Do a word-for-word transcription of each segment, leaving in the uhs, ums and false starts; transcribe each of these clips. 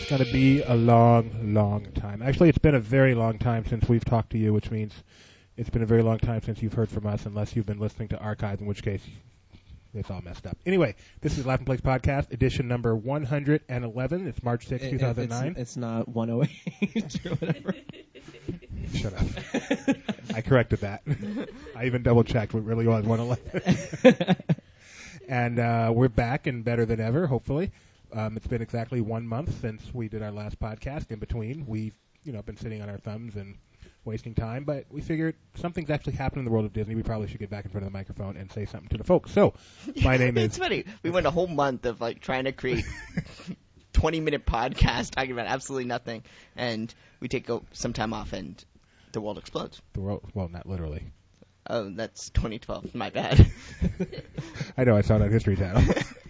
going to be a long, long time. Actually, it's been a very long time since we've talked to you, which means it's been a very long time since you've heard from us, unless you've been listening to archives, in which case it's all messed up. Anyway, this is Laughing Place Podcast, edition number one hundred eleven. It's March sixth, two thousand nine. It's, it's not one oh eight or whatever. Shut up. I corrected that. I even double-checked what really was one eleven. And uh, we're back and better than ever, hopefully. Um, it's been exactly one month since we did our last podcast. In between, we've you know been sitting on our thumbs and wasting time, but we figured something's actually happened in the world of Disney. We probably should get back in front of the microphone and say something to the folks. So, my name is... It's funny. We went a whole month of like trying to create twenty-minute podcast talking about absolutely nothing, and we take a, some time off, and the world explodes. The world, well, not literally. Oh, that's twenty twelve. My bad. I know. I saw it on History Channel.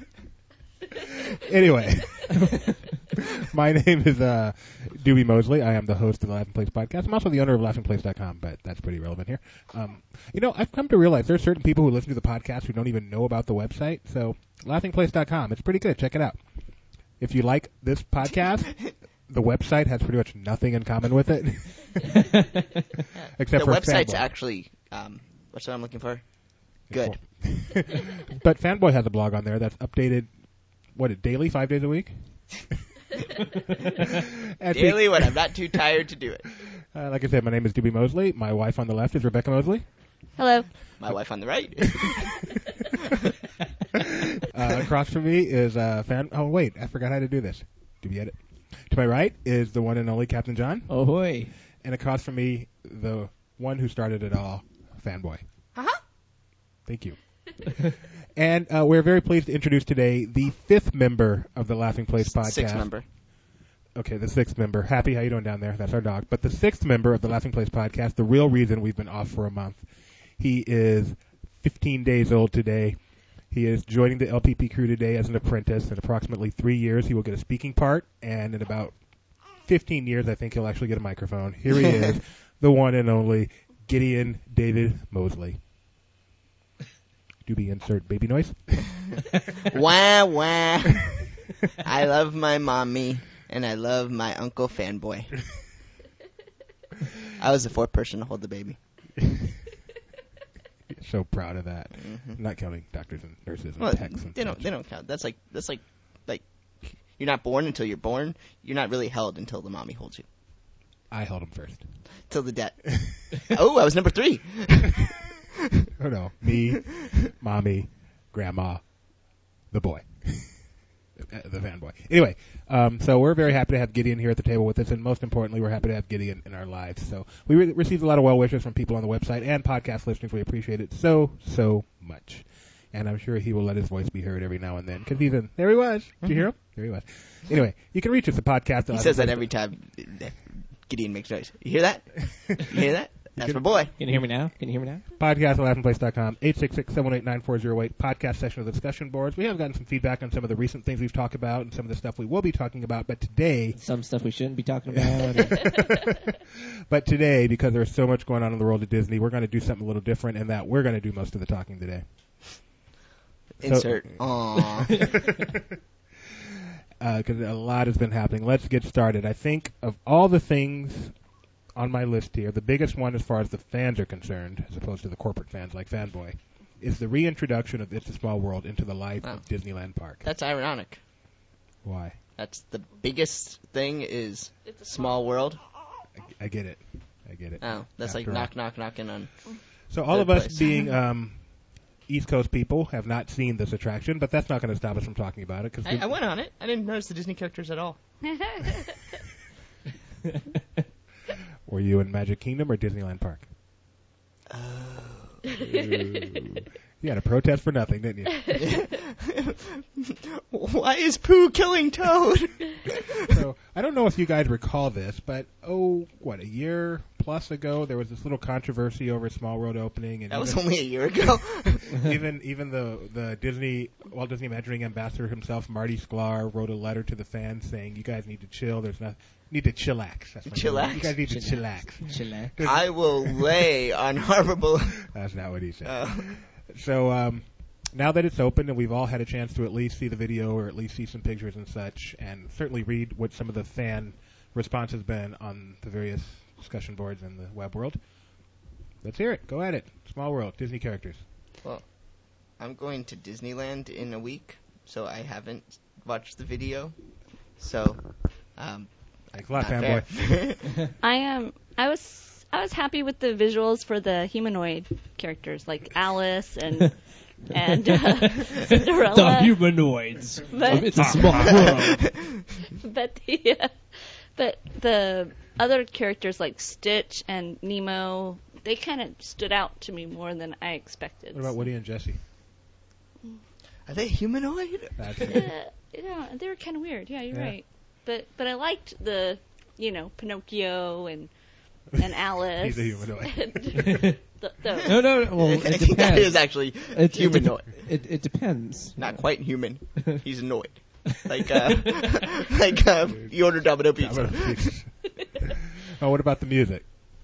Anyway, my name is uh, Doobie Mosley. I am the host of the Laughing Place Podcast. I'm also the owner of laughing place dot com, but that's pretty relevant here. Um, you know, I've come to realize there's certain people who listen to the podcast who don't even know about the website. So, laughing place dot com, it's pretty good. Check it out. If you like this podcast, the website has pretty much nothing in common with it. Except the for website's Fanboy. actually, um, what's what I'm looking for? Good. But Fanboy has a blog on there that's updated, what, daily, five days a week? Daily when I'm not too tired to do it. Uh, like I said, my name is Doobie Mosley. My wife on the left is Rebecca Mosley. Hello. My wife on the right. uh, across from me is uh, fan. Oh wait, I forgot how to do this. Doobie edit. To my right is the one and only Captain John. Ahoy. And across from me, the one who started it all, Fanboy. Uh-huh. Thank you. And uh, we're very pleased to introduce today the fifth member of the Laughing Place Podcast. Sixth member. Okay, the sixth member. Happy, how you doing down there? That's our dog. But the sixth member of the Laughing Place Podcast, the real reason we've been off for a month. He is fifteen days old today. He is joining the L P P crew today as an apprentice. In approximately three years, he will get a speaking part. And in about fifteen years, I think he'll actually get a microphone. Here he is, the one and only Gideon David Mosley. Doobie, insert baby noise. Wah, wah. I love my mommy, and I love my Uncle Fanboy. I was the fourth person to hold the baby. So proud of that. Mm-hmm. Not counting doctors and nurses and Well, techs and they don't. such. They don't count. That's like. That's like. Like, you're not born until you're born. You're not really held until the mommy holds you. I held him first. Till the death. Oh, I was number three. Oh no, me, mommy, grandma, the boy, the fanboy. Anyway, um, so we're very happy to have Gideon here at the table with us, and most importantly, we're happy to have Gideon in our lives. So we re- received a lot of well wishes from people on the website and podcast listeners. We appreciate it so so much, and I'm sure he will let his voice be heard every now and then because he's in. There he was. Did you hear him? There he was. Anyway, you can reach us at podcast. He says that every time Gideon makes noise. You hear that? You hear that? That's my boy. Can you hear me now? Can you hear me now? Podcast at laughing place dot com, eight six six, seven one eight, nine four zero eight, podcast session of the discussion boards. We have gotten some feedback on some of the recent things we've talked about and some of the stuff we will be talking about, but today... Some stuff we shouldn't be talking about. But today, because there's so much going on in the world of Disney, we're going to do something a little different in that we're going to do most of the talking today. Insert. So, aww. Because uh, a lot has been happening. Let's get started. I think of all the things on my list here, the biggest one as far as the fans are concerned, as opposed to the corporate fans like Fanboy, is the reintroduction of It's a Small World into the life wow. of Disneyland Park. That's ironic. Why? That's the biggest thing is it's a Small World. I, I get it. I get it. Oh, that's After like all. knock, knock, knocking on. So all of us place. being um, East Coast people have not seen this attraction, but that's not going to stop us from talking about it. Cause I, I went on it. I didn't notice the Disney characters at all. Were you in Magic Kingdom or Disneyland Park? Oh. You had a protest for nothing, didn't you? Why is Pooh killing Toad? So I don't know if you guys recall this, but oh, what, a year plus ago, there was this little controversy over Small World opening, and that was even, only a year ago. even even the the Disney Walt Disney Imagineering ambassador himself, Marty Sklar, wrote a letter to the fans saying, "You guys need to chill. There's not need to chillax. That's my Chillax? name. You guys need to Chillax. chillax." Chillax. I will lay on Harbor Boulevard. That's not what he said. Uh, So um, now that it's open and we've all had a chance to at least see the video or at least see some pictures and such, and certainly read what some of the fan response has been on the various discussion boards in the web world, let's hear it. Go at it. Small World, Disney characters. Well, I'm going to Disneyland in a week, so I haven't watched the video. So, um, Thanks a lot, not fanboy. fair. I am. I was. I was happy with the visuals for the humanoid characters like Alice and and uh, Cinderella. The humanoids. But- It's a small world. but the uh, but the other characters like Stitch and Nemo, they kind of stood out to me more than I expected. What about Woody and Jesse? Are they humanoid? That's Uh, yeah, they were kind of weird. Yeah, you're Yeah. right. But but I liked the, you know, Pinocchio and and Alice. He's a humanoid. and the, the, No, no, no. Well, I it think depends. that is actually It- it, humanoid. dep- it, it depends. Not quite human. He's a noid. Like, uh, like, uh, you order Domino Pizza. Oh, what about the music?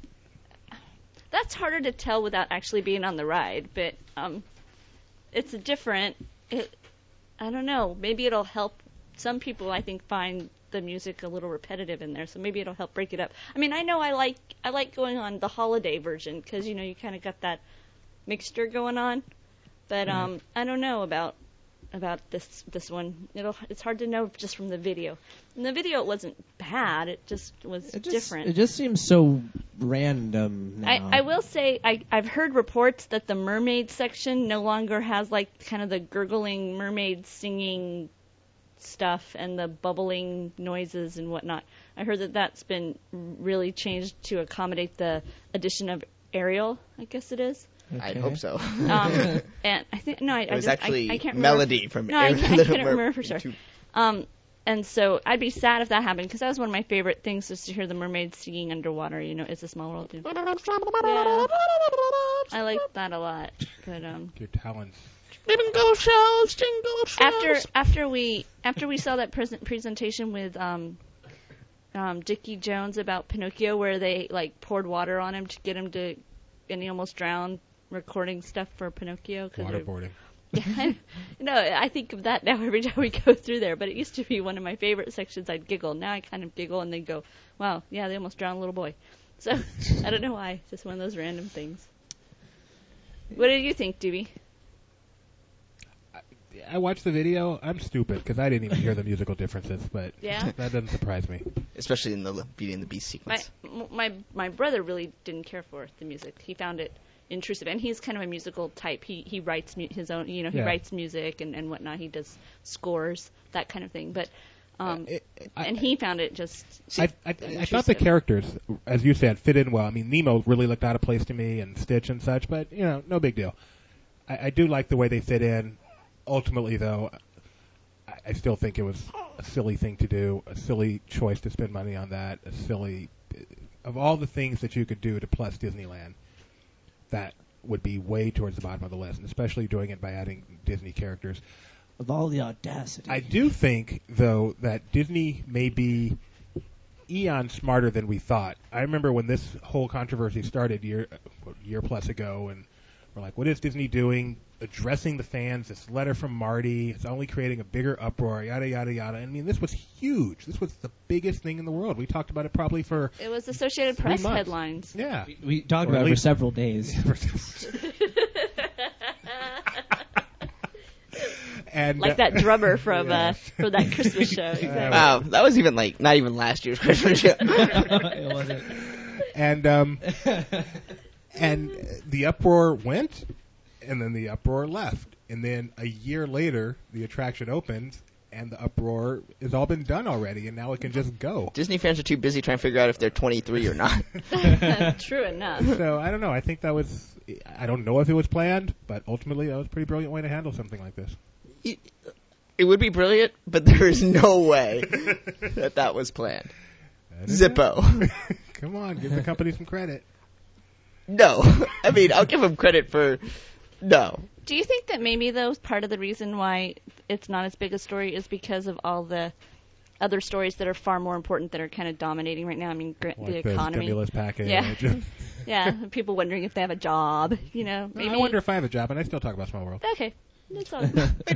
That's harder to tell without actually being on the ride, but um, it's a different. It, I don't know. Maybe it'll help. Some people, I think, find the music a little repetitive in there, so maybe it'll help break it up. I mean, I know I like I like going on the holiday version because you know you kind of got that mixture going on, but um, I don't know about about this this one. It'll it's hard to know just from the video. In the video, it wasn't bad. It just was It just, different. It just seems so random now. I, I will say I, I've heard reports that the mermaid section no longer has like kind of the gurgling mermaid singing stuff and the bubbling noises and whatnot. I heard that that's been really changed to accommodate the addition of Ariel, I guess it is. I'd Okay. hope so. Um, and I think no, I, It I was just, actually I, I can't remember. Melody from No, I Ariel can't- I Little couldn't Mer- remember for sure. Two- Um, and so I'd be sad if that happened because that was one of my favorite things was to hear the mermaids singing underwater. You know, It's a Small World. Too. Yeah. I like that a lot. But um, Your talents. Jingle shells, jingle shells. after after we after we saw that present presentation with um, um, Dickie Jones about Pinocchio, where they like poured water on him to get him to, and he almost drowned recording stuff for Pinocchio. 'cause they- Waterboarding. Yeah, I, no, I think of that now every time we go through there. But it used to be one of my favorite sections. I'd giggle. Now I kind of giggle and then go, "Wow, yeah, they almost drowned a little boy." So I don't know why. Just one of those random things. What did you think, Doobie? I watched the video. I'm stupid because I didn't even hear the musical differences, but Yeah? that doesn't surprise me. Especially in the Beauty and the Beast My sequence. m- my my brother really didn't care for the music. He found it intrusive, and he's kind of a musical type. He he writes mu- his own, you know, he Yeah. writes music and, and whatnot. He does scores, that kind of thing. But um, It- I- and he found it just. I, I, I thought the intrusive. characters, as you said, fit in well. I mean, Nemo really looked out of place to me, and Stitch and such, but you know, no big deal. I, I do like the way they fit in. Ultimately, though, I, I still think it was a silly thing to do, a silly choice to spend money on that, a silly. Of all the things that you could do to plus Disneyland, that would be way towards the bottom of the list, and especially doing it by adding Disney characters. With all the audacity. I do think, though, that Disney may be eons smarter than we thought. I remember when this whole controversy started year year plus ago, and we're like, what is Disney doing? Addressing the fans, this letter from Marty, it's only creating a bigger uproar, yada, yada, yada. I mean, this was huge. This was the biggest thing in the world. We talked about it probably for, It was Associated Three Press months. headlines. yeah. We, we talked Or about at it for least- several days. and Like uh, that drummer from Yeah. uh, from that Christmas show. Exactly. Wow, that was even like not even last year's Christmas show. It wasn't. and um, and the uproar went, and then the uproar left, and then a year later, the attraction opens, and the uproar has all been done already, and now it can just go. Disney fans are too busy trying to figure out if they're twenty-three or not. True enough. So I don't know. I think that was. I don't know if it was planned, but ultimately that was a pretty brilliant way to handle something like this. It, it would be brilliant, but there is no way that that was planned. Zippo. Come on, give the company some credit. No. I mean, I'll give them credit for no. Do you think that maybe though part of the reason why it's not as big a story is because of all the other stories that are far more important that are kind of dominating right now? I mean, gr- Like the economy. stimulus package. Yeah. Yeah, people wondering if they have a job. You know, No, maybe. I wonder if I have a job, and I still talk about Small World. Okay. It's all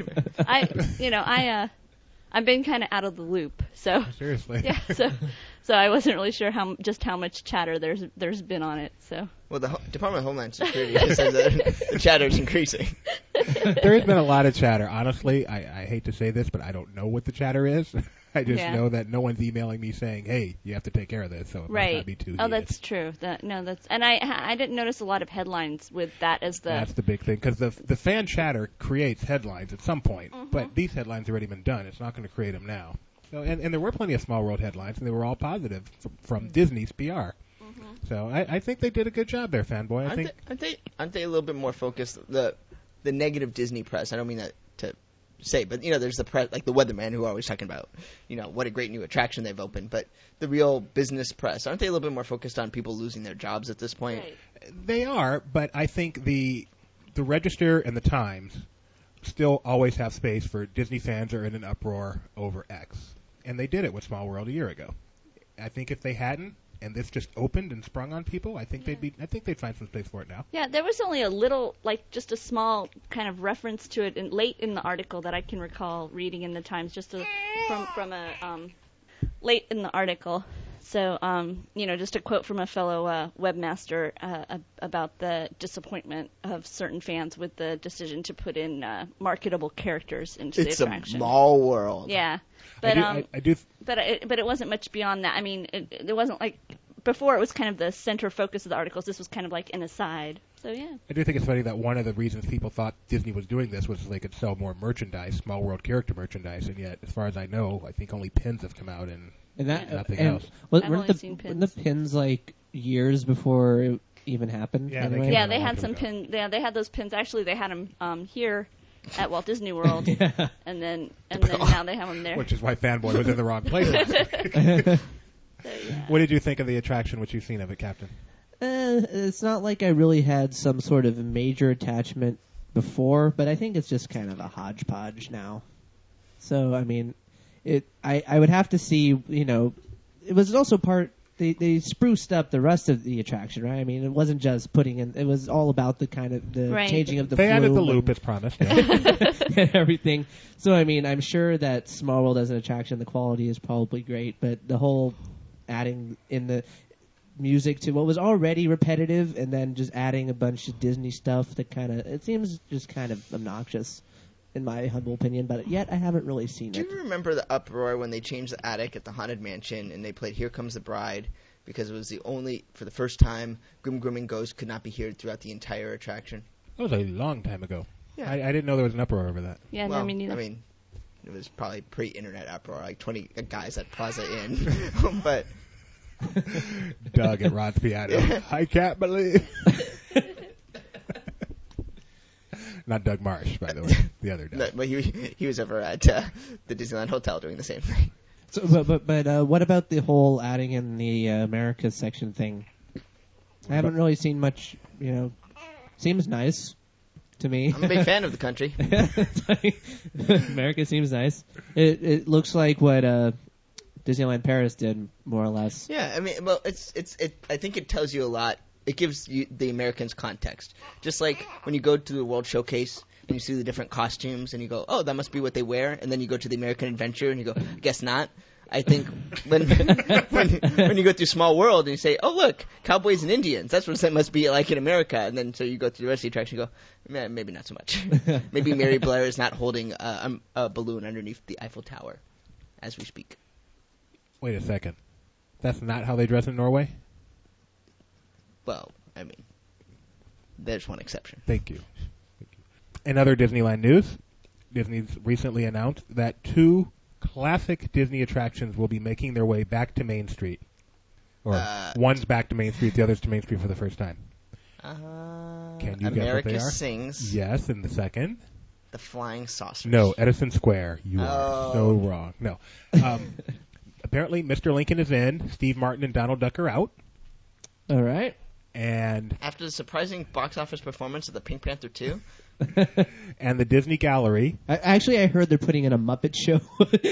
I, you know, I, uh, I've been kind of out of the loop, so Seriously. yeah, so, so I wasn't really sure how just how much chatter there's there's been on it. So Well, the Ho- Department of Homeland Security has said that the chatter is increasing. There has been a lot of chatter. Honestly, I, I hate to say this, but I don't know what the chatter is. I just Yeah. know that no one's emailing me saying, "Hey, you have to take care of this." So it might right. not be too Oh, heated. that's true. That no, that's and I I didn't notice a lot of headlines with that as the That's the big thing, because the the fan chatter creates headlines at some point, Mhm. but these headlines have already been done. It's not going to create them now. So, and, and there were plenty of Small World headlines, and they were all positive from, from Disney's P R. So I, I think they did a good job there, fanboy. I Aren't, think they, aren't they? Aren't they a little bit more focused? The the negative Disney press. I don't mean that to say, but you know, there's the press, like the weatherman, who are always talking about, you know, what a great new attraction they've opened. But the real business press, aren't they a little bit more focused on people losing their jobs at this point? Right. they are, but I think the the Register and the Times still always have space for Disney fans are in an uproar over X, and they did it with Small World a year ago. I think if they hadn't, and this just opened and sprung on people, I think they'd be. I think they'd find some space for it now. Yeah, there was only a little, like just a small kind of reference to it in, late in the article that I can recall reading in the Times, just a, from from a um, late in the article. So, um, you know, just a quote from a fellow uh, webmaster uh, ab- about the disappointment of certain fans with the decision to put in uh, marketable characters into It's the a attraction. small world. Yeah, I but do. um, I, I do. but it, but it wasn't much beyond that. I mean, it, it wasn't like before. It was kind of the center focus of the articles. This was kind of like an aside. So yeah. I do think it's funny that one of the reasons people thought Disney was doing this was so they could sell more merchandise, Small World character merchandise, and yet, as far as I know, I think only pins have come out, and And that Nothing and else. wa- I've weren't only the, seen weren't the pins. pins like years before it even happened? Yeah, they anyway? came Yeah, out a they long had time some ago. pin. Yeah, they had those pins. Actually, they had them um, here at Walt Disney World, Yeah. and then and then now they have them there. which is why Fanboy was in the wrong place. So, yeah. What did you think of the attraction? What you've seen of it, Captain? Uh, it's not like I really had some sort of major attachment before, but I think it's just kind of a hodgepodge now. So I mean, it. I, I would have to see. You know, it was also part. They they spruced up the rest of the attraction, right? I mean, it wasn't just putting in. It was all about the kind of the Right. changing of the. They added the flume loop and- as promised. Yeah. and everything. So I mean, I'm sure that Small World as an attraction, the quality is probably great, but the whole adding in the music to what was already repetitive, and then just adding a bunch of Disney stuff that kind of it seems just kind of obnoxious, in my humble opinion. But yet I haven't really seen Do it. you remember the uproar when they changed the attic at the Haunted Mansion and they played Here Comes the Bride because it was the only, for the first time, Grim Grim and Ghost could not be heard throughout the entire attraction? That was a long time ago. Yeah. I, I didn't know there was an uproar over that. Yeah, well, no, me neither. I mean, it was probably pre-internet uproar, like twenty guys at Plaza Inn. But Doug at Rod's piano. I can't believe. Not Doug Marsh, by the way. The other Doug. no, but he he was over at uh, the Disneyland Hotel doing the same thing. So, but but, but uh, what about the whole adding in the uh, America section thing? I haven't really seen much. You know, seems nice to me. I'm a big fan of the country. America seems nice. It it looks like what uh, Disneyland Paris did, more or less. Yeah, I mean, well, it's it's it. I think it tells you a lot. It gives you the Americans context. Just like when you go to the World Showcase and you see the different costumes and you go, oh, that must be what they wear. And then you go to the American Adventure and you go, guess not. I think when when when you go through Small World and you say, oh, look, cowboys and Indians. That's what it must be like in America. And then so you go through the rest of the attraction and you go, eh, maybe not so much. Maybe Mary Blair is not holding a, um, a balloon underneath the Eiffel Tower as we speak. Wait a second. That's not how they dress in Norway? Well, I mean, there's one exception. Thank you. Thank you. In other Disneyland news, Disney's recently announced that two classic Disney attractions will be making their way back to Main Street. Or Uh, one's back to Main Street, the other's to Main Street for the first time. Uh, Can you guess what America they are? Sings Yes, and the second? The Flying Saucers. No, Edison Square. You Oh. are so wrong. No. Um, apparently, Mister Lincoln is in. Steve Martin and Donald Duck are out. All right. And After the surprising box office performance of the Pink Panther two, and the Disney Gallery. I, actually, I heard they're putting in a Muppet show.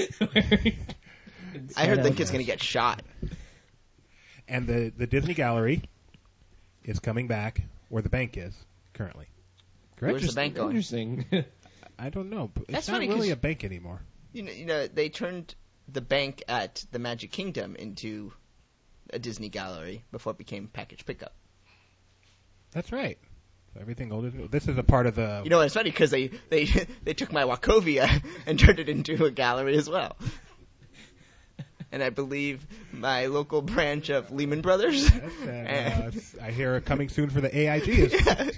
I heard the of- kid's going to get shot. And the, the Disney Gallery is coming back where the bank is currently. Correct? Where's the bank going? Interesting. I don't know. It's That's not funny really 'cause- a bank anymore. You know, you know, they turned the bank at the Magic Kingdom into a Disney gallery before it became package pickup. That's right. So everything old is. This is a part of the. You know, it's funny because they, they they took my Wachovia and turned it into a gallery as well. And I believe my local branch of Lehman Brothers. And, uh, I hear coming soon for the A I G is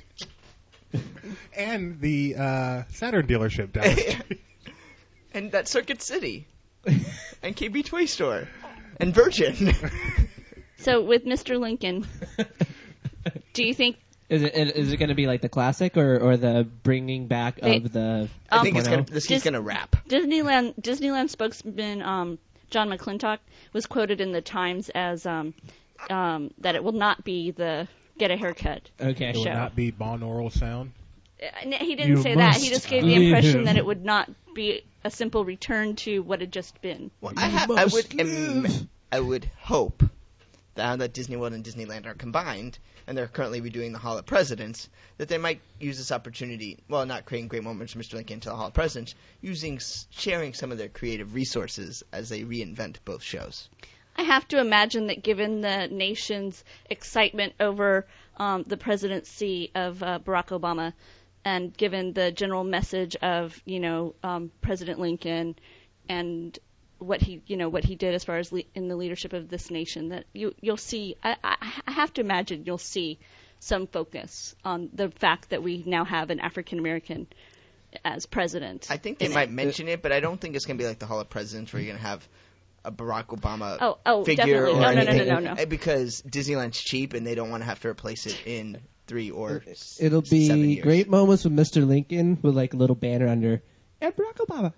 and the uh, Saturn dealership down the street. And that Circuit City. And K B Toy Store. And Virgin. So with Mister Lincoln, do you think Is it is it going to be like the classic or, or the bringing back They- of the? I think it's one oh? gonna, this he's Dis- going to rap. Disneyland Disneyland spokesman um, John McClintock was quoted in the Times as um, um, that it will not be the Get a Haircut. Okay, It will show. not be binaural sound. Uh, n- He didn't You say that. He must just gave the live. impression that it would not be a simple return to what had just been. Well, I, ha- I would im- I would hope that now that Disney World and Disneyland are combined, and they're currently redoing the Hall of Presidents, that they might use this opportunity, well, not creating great moments for Mister Lincoln to the Hall of Presidents, using sharing some of their creative resources as they reinvent both shows. I have to imagine that given the nation's excitement over um, the presidency of uh, Barack Obama, and given the general message of, you know, um, President Lincoln and what he, you know, what he did as far as le- in the leadership of this nation, that you, you'll see, I, I, I have to imagine you'll see some focus on the fact that we now have an African American as president. I think they in might it. mention it, but I don't think it's going to be like the Hall of Presidents where you're going to have a Barack Obama Oh, oh, figure definitely. or No, no, no, anything. no, no, no. Uh, Because Disneyland's cheap and they don't want to have to replace it in three or s- It'll seven be years. great moments with Mister Lincoln with like a little banner under and Barack Obama.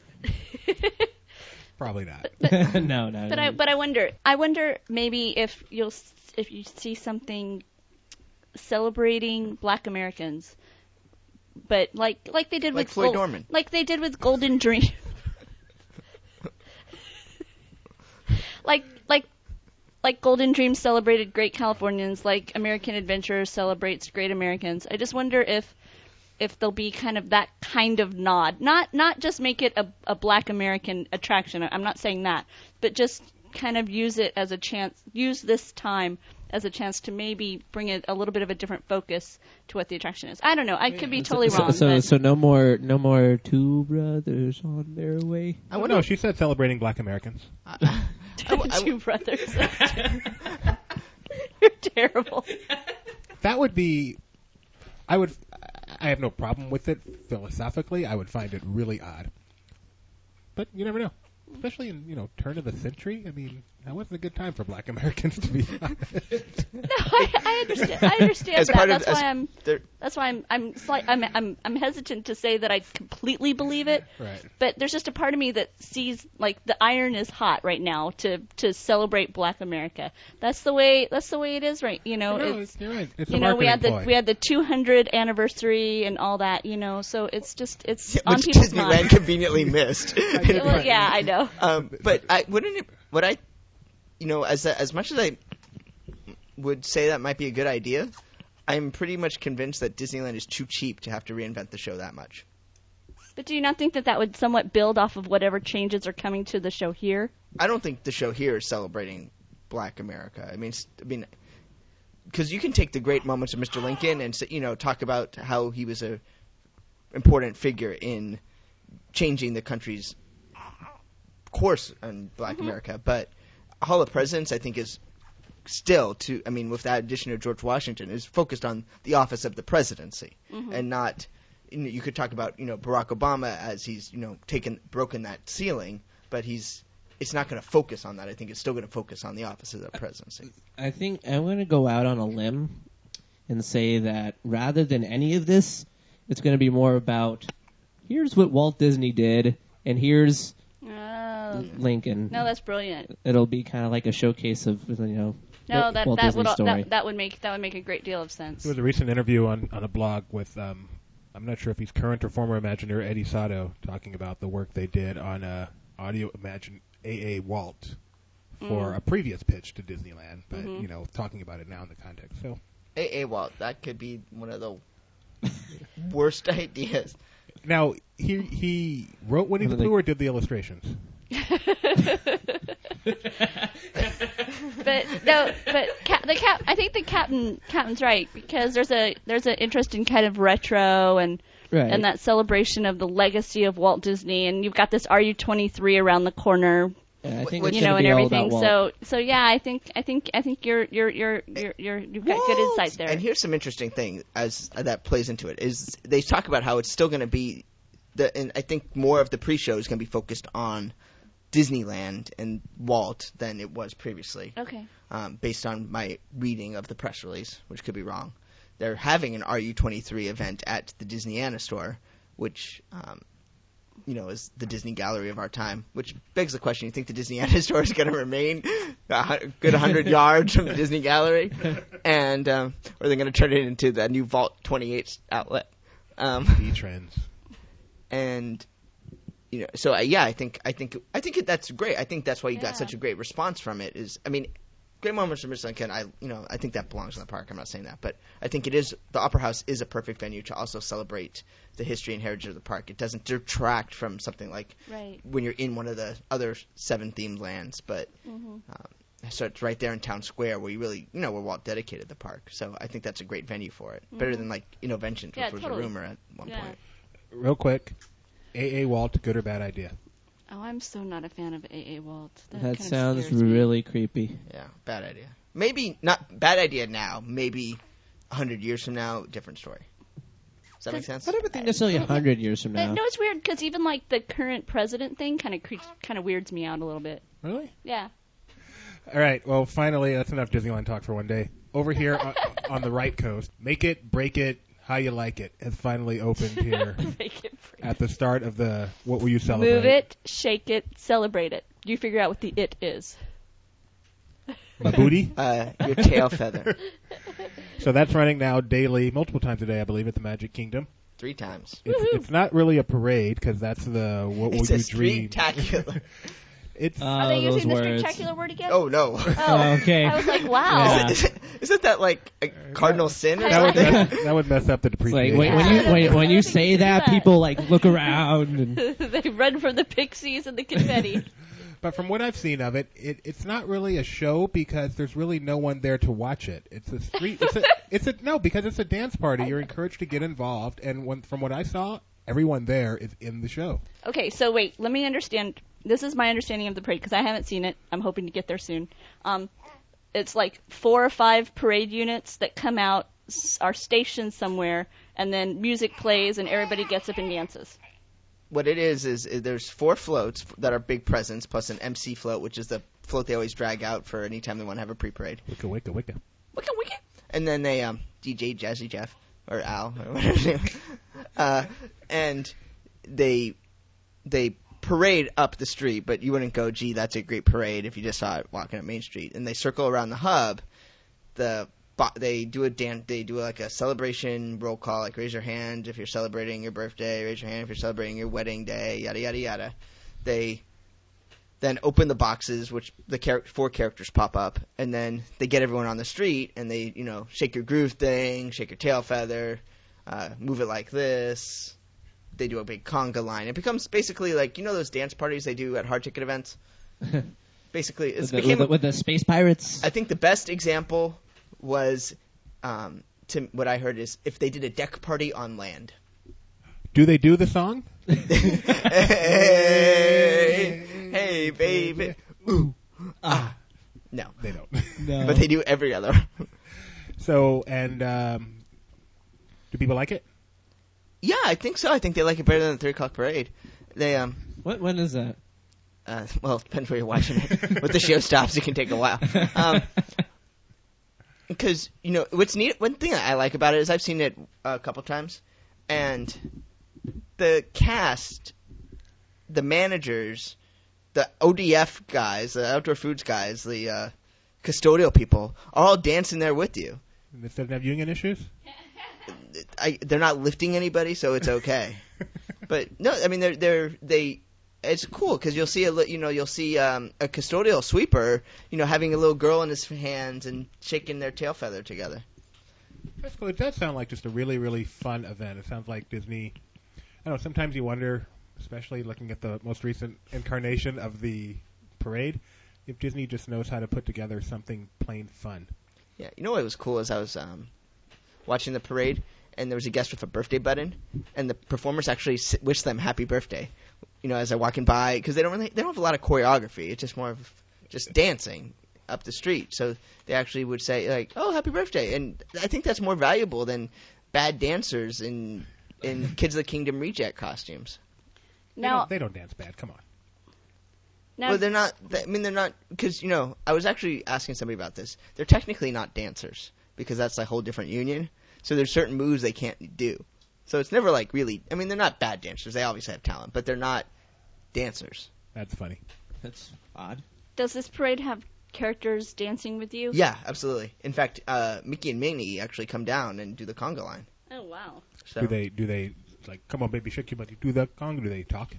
Probably not. no, no. But I, but I wonder, I wonder maybe if you'll, s- if you see something celebrating Black Americans, but like, like they did Like with Floyd Gol- Norman. like they did with Golden Dream, like, like, like Golden Dream celebrated great Californians, like American Adventure celebrates great Americans. I just wonder if. If there'll be kind of that kind of nod, not not just make it a, a Black American attraction. I'm not saying that, but just kind of use it as a chance, use this time as a chance to maybe bring it a little bit of a different focus to what the attraction is. I don't know. I could be totally so, wrong. So, but so no more, no more two brothers on their way. I Oh, wonder. no, she said celebrating Black Americans. I, I, I, two brothers. You're terrible. That would be. I would. I have no problem with it philosophically. I would find it really odd. But you never know. Especially in, you know, turn of the century. I mean, that wasn't a good time for Black Americans, to be honest. No, I, I understand. I understand As that. part of- That's as why I'm. there- That's why I'm. I'm. Slight, I'm. I'm. I'm hesitant to say that I completely believe it. Right. But there's just a part of me that sees like the iron is hot right now to to celebrate Black America. That's the way. That's the way it is, right? You know. No, it's, you're right. It's you a know, we marketing had the ploy. we had the two hundredth anniversary and all that. You know, so it's just it's on which people's Disneyland minds. conveniently missed. Well, yeah, I know. Um, but I wouldn't it, what I, you know, as as much as I would say that might be a good idea, I'm pretty much convinced that Disneyland is too cheap to have to reinvent the show that much. But do you not think that that would somewhat build off of whatever changes are coming to the show here? I don't think the show here is celebrating Black America. I mean, s- I mean, because you can take the great moments of Mister Lincoln and s- you know talk about how he was a important figure in changing the country's course on Black America, but Hall of Presidents, I think, is still to. I mean, with that addition of George Washington, is focused on the office of the presidency and not. You know, you could talk about you know Barack Obama as he's you know taken broken that ceiling, but he's it's not going to focus on that. I think it's still going to focus on the office of the presidency. I think I'm going to go out on a limb and say that rather than any of this, it's going to be more about here's what Walt Disney did and here's Oh. Lincoln. No, that's brilliant. It'll be kind of like a showcase of you know No, that Walt that Disney would story. that, that would make that would make a great deal of sense. There was a recent interview on, on a blog with, um, I'm not sure if he's current or former Imagineer, Eddie Sato, talking about the work they did on uh, Audio Imagine A A Walt for Mm. a previous pitch to Disneyland, but, Mhm. you know, talking about it now in the context. So, A A Walt, that could be one of the worst ideas. Now, he he wrote Winnie the Pooh or did the illustrations? But no, but cap, the cap. I think the captain captain's right because there's a there's an interest in kind of retro and Right. and that celebration of the legacy of Walt Disney, and you've got this R U twenty-three around the corner, Yeah, I think Which- it's you know, gonna and be all everything. about So Walt. so yeah, I think I think I think you're you're you're you're, you're you've got good Walt! insight there. And here's some interesting thing as uh, that plays into it is they talk about how it's still going to be the and I think more of the pre-show is going to be focused on Disneyland and Walt than it was previously. Okay. Um, based on my reading of the press release, which could be wrong. They're having an R U twenty-three event at the Disneyana store, which um, you know, is the Disney Gallery of our time, which begs the question, you think the Disneyana store is going to remain a hu- good one hundred yards from the Disney Gallery? And, um, or they're going to turn it into the new Vault twenty-eight outlet. Um, The trends. and, you know, so uh, yeah, I think, I think, I think it, that's great. I think that's why you Yeah. got such a great response from it is, I mean, Great Moments from Michelin Kid, I, you know, I think that belongs in the park. I'm not saying that, but I think it is, the Opera House is a perfect venue to also celebrate the history and heritage of the park. It doesn't detract from something like Right. when you're in one of the other seven themed lands, but Mm-hmm. um, so it's right there in Town Square where you really, you know, where Walt dedicated the park. So I think that's a great venue for it. Better than like Innoventions, which Yeah, was totally. a rumor at one Yeah. point. Real quick, A A Walt, good or bad idea? Oh, I'm so not a fan of A A Walt. That, That kind of sounds scares me. really creepy. Yeah, bad idea. Maybe not bad idea now. Maybe a hundred years from now, different story. Does that make sense? I don't think necessarily a hundred years from But now. no, it's weird because even like the current president thing kind of creeps, kind of weirds me out a little bit. Really? Yeah. All right. Well, finally, that's enough Disneyland talk for one day. Over here on, on the right coast, Make It, Break It, How You Like It has finally opened here Make it free. at the start of the What Will You Celebrate? Move it, shake it, celebrate it. You figure out what the it is. My booty. Uh, your tail feather. So that's running now daily, multiple times a day, I believe, at the Magic Kingdom. Three times. It's, Woohoo. it's not really a parade because that's the What Will It's You a Dream. spectacular. It's Oh, Are they those using the words. spectacular word again? Oh, no. Oh, Okay. I was like, wow. Yeah. Isn't, isn't that like a cardinal sin or I that would something? mess, that would mess up the It's like depreciation. when, when you when, when you say Do that, that. people like look around and They run from the pixies and the confetti. But from what I've seen of it, it, it's not really a show because there's really no one there to watch it. It's a street. It's a, it's a no because it's a dance party. You're encouraged to get involved, and when, from what I saw, everyone there is in the show. Okay, so wait, let me understand. This is my understanding of the parade because I haven't seen it. I'm hoping to get there soon. Um, it's like four or five parade units that come out, s- are stationed somewhere, and then music plays and everybody gets up and dances. What it is, is is there's four floats that are big presents, plus an M C float, which is the float they always drag out for any time they want to have a pre-parade. Wicca, wicca, wicca. Wicca, wicca. And then they um, D J Jazzy Jeff, or Al, or whatever his name is. Uh, and they they parade up the street, but you wouldn't go, gee, that's a great parade if you just saw it walking up Main Street. And they circle around the hub. The bo- they do a dan- they do like a celebration roll call, like raise your hand if you're celebrating your birthday, raise your hand if you're celebrating your wedding day, yada yada yada. They then open the boxes, which the char- four characters pop up, and then they get everyone on the street, and they, you know, shake your groove thing, shake your tail feather, uh, move it like this. They do a big conga line. It becomes basically like, you know those dance parties they do at hard ticket events? Basically, it's with the, became, with, the, with the space pirates. I think the best example was, um, to what I heard is if they did a deck party on land. Do they do the song? Hey, hey, baby. Ooh, ah. No, They don't. No. but they do every other. So, and um, do people like it? Yeah, I think so. I think they like it better than the three o'clock parade. They um, What when is that? uh, well, it depends where you're watching it. With the show stops, it can take a while. Um, because you know what's neat. One thing I like about it is I've seen it a couple times, and the cast, the managers, the O D F guys, the outdoor foods guys, the uh, custodial people are all dancing there with you. This doesn't have union issues? I, they're not lifting anybody, so it's okay. But no, I mean they're they're they. It's cool because you'll see a li- you know you'll see um, a custodial sweeper you know having a little girl in his hands and shaking their tail feather together. That's cool. It does sound like just a really, really fun event. It sounds like Disney. I don't know, sometimes you wonder, especially looking at the most recent incarnation of the parade, if Disney just knows how to put together something plain fun. Yeah, you know what was cool is I was um, watching the parade, and there was a guest with a birthday button, and the performers actually s- wished them happy birthday. You know, as they're walking by, because they don't really, they don't have a lot of choreography. It's just more of just dancing up the street. So they actually would say like, "Oh, happy birthday," and I think that's more valuable than bad dancers in in Kids of the Kingdom reject costumes. They Now, don't, they don't dance bad. Come on. now Well, they're not. I mean, they're not because you know. I was actually asking somebody about this. They're technically not dancers because that's a whole different union. So there's certain moves they can't do. So it's never like really. I mean, they're not bad dancers. They obviously have talent, but they're not dancers. That's funny. That's odd. does this parade have characters dancing with you? Yeah, absolutely. In fact, uh, Mickey and Minnie actually come down and do the conga line. Oh wow. So Do they, do they, like, come on, baby, shake your body, do the conga? Do they talk?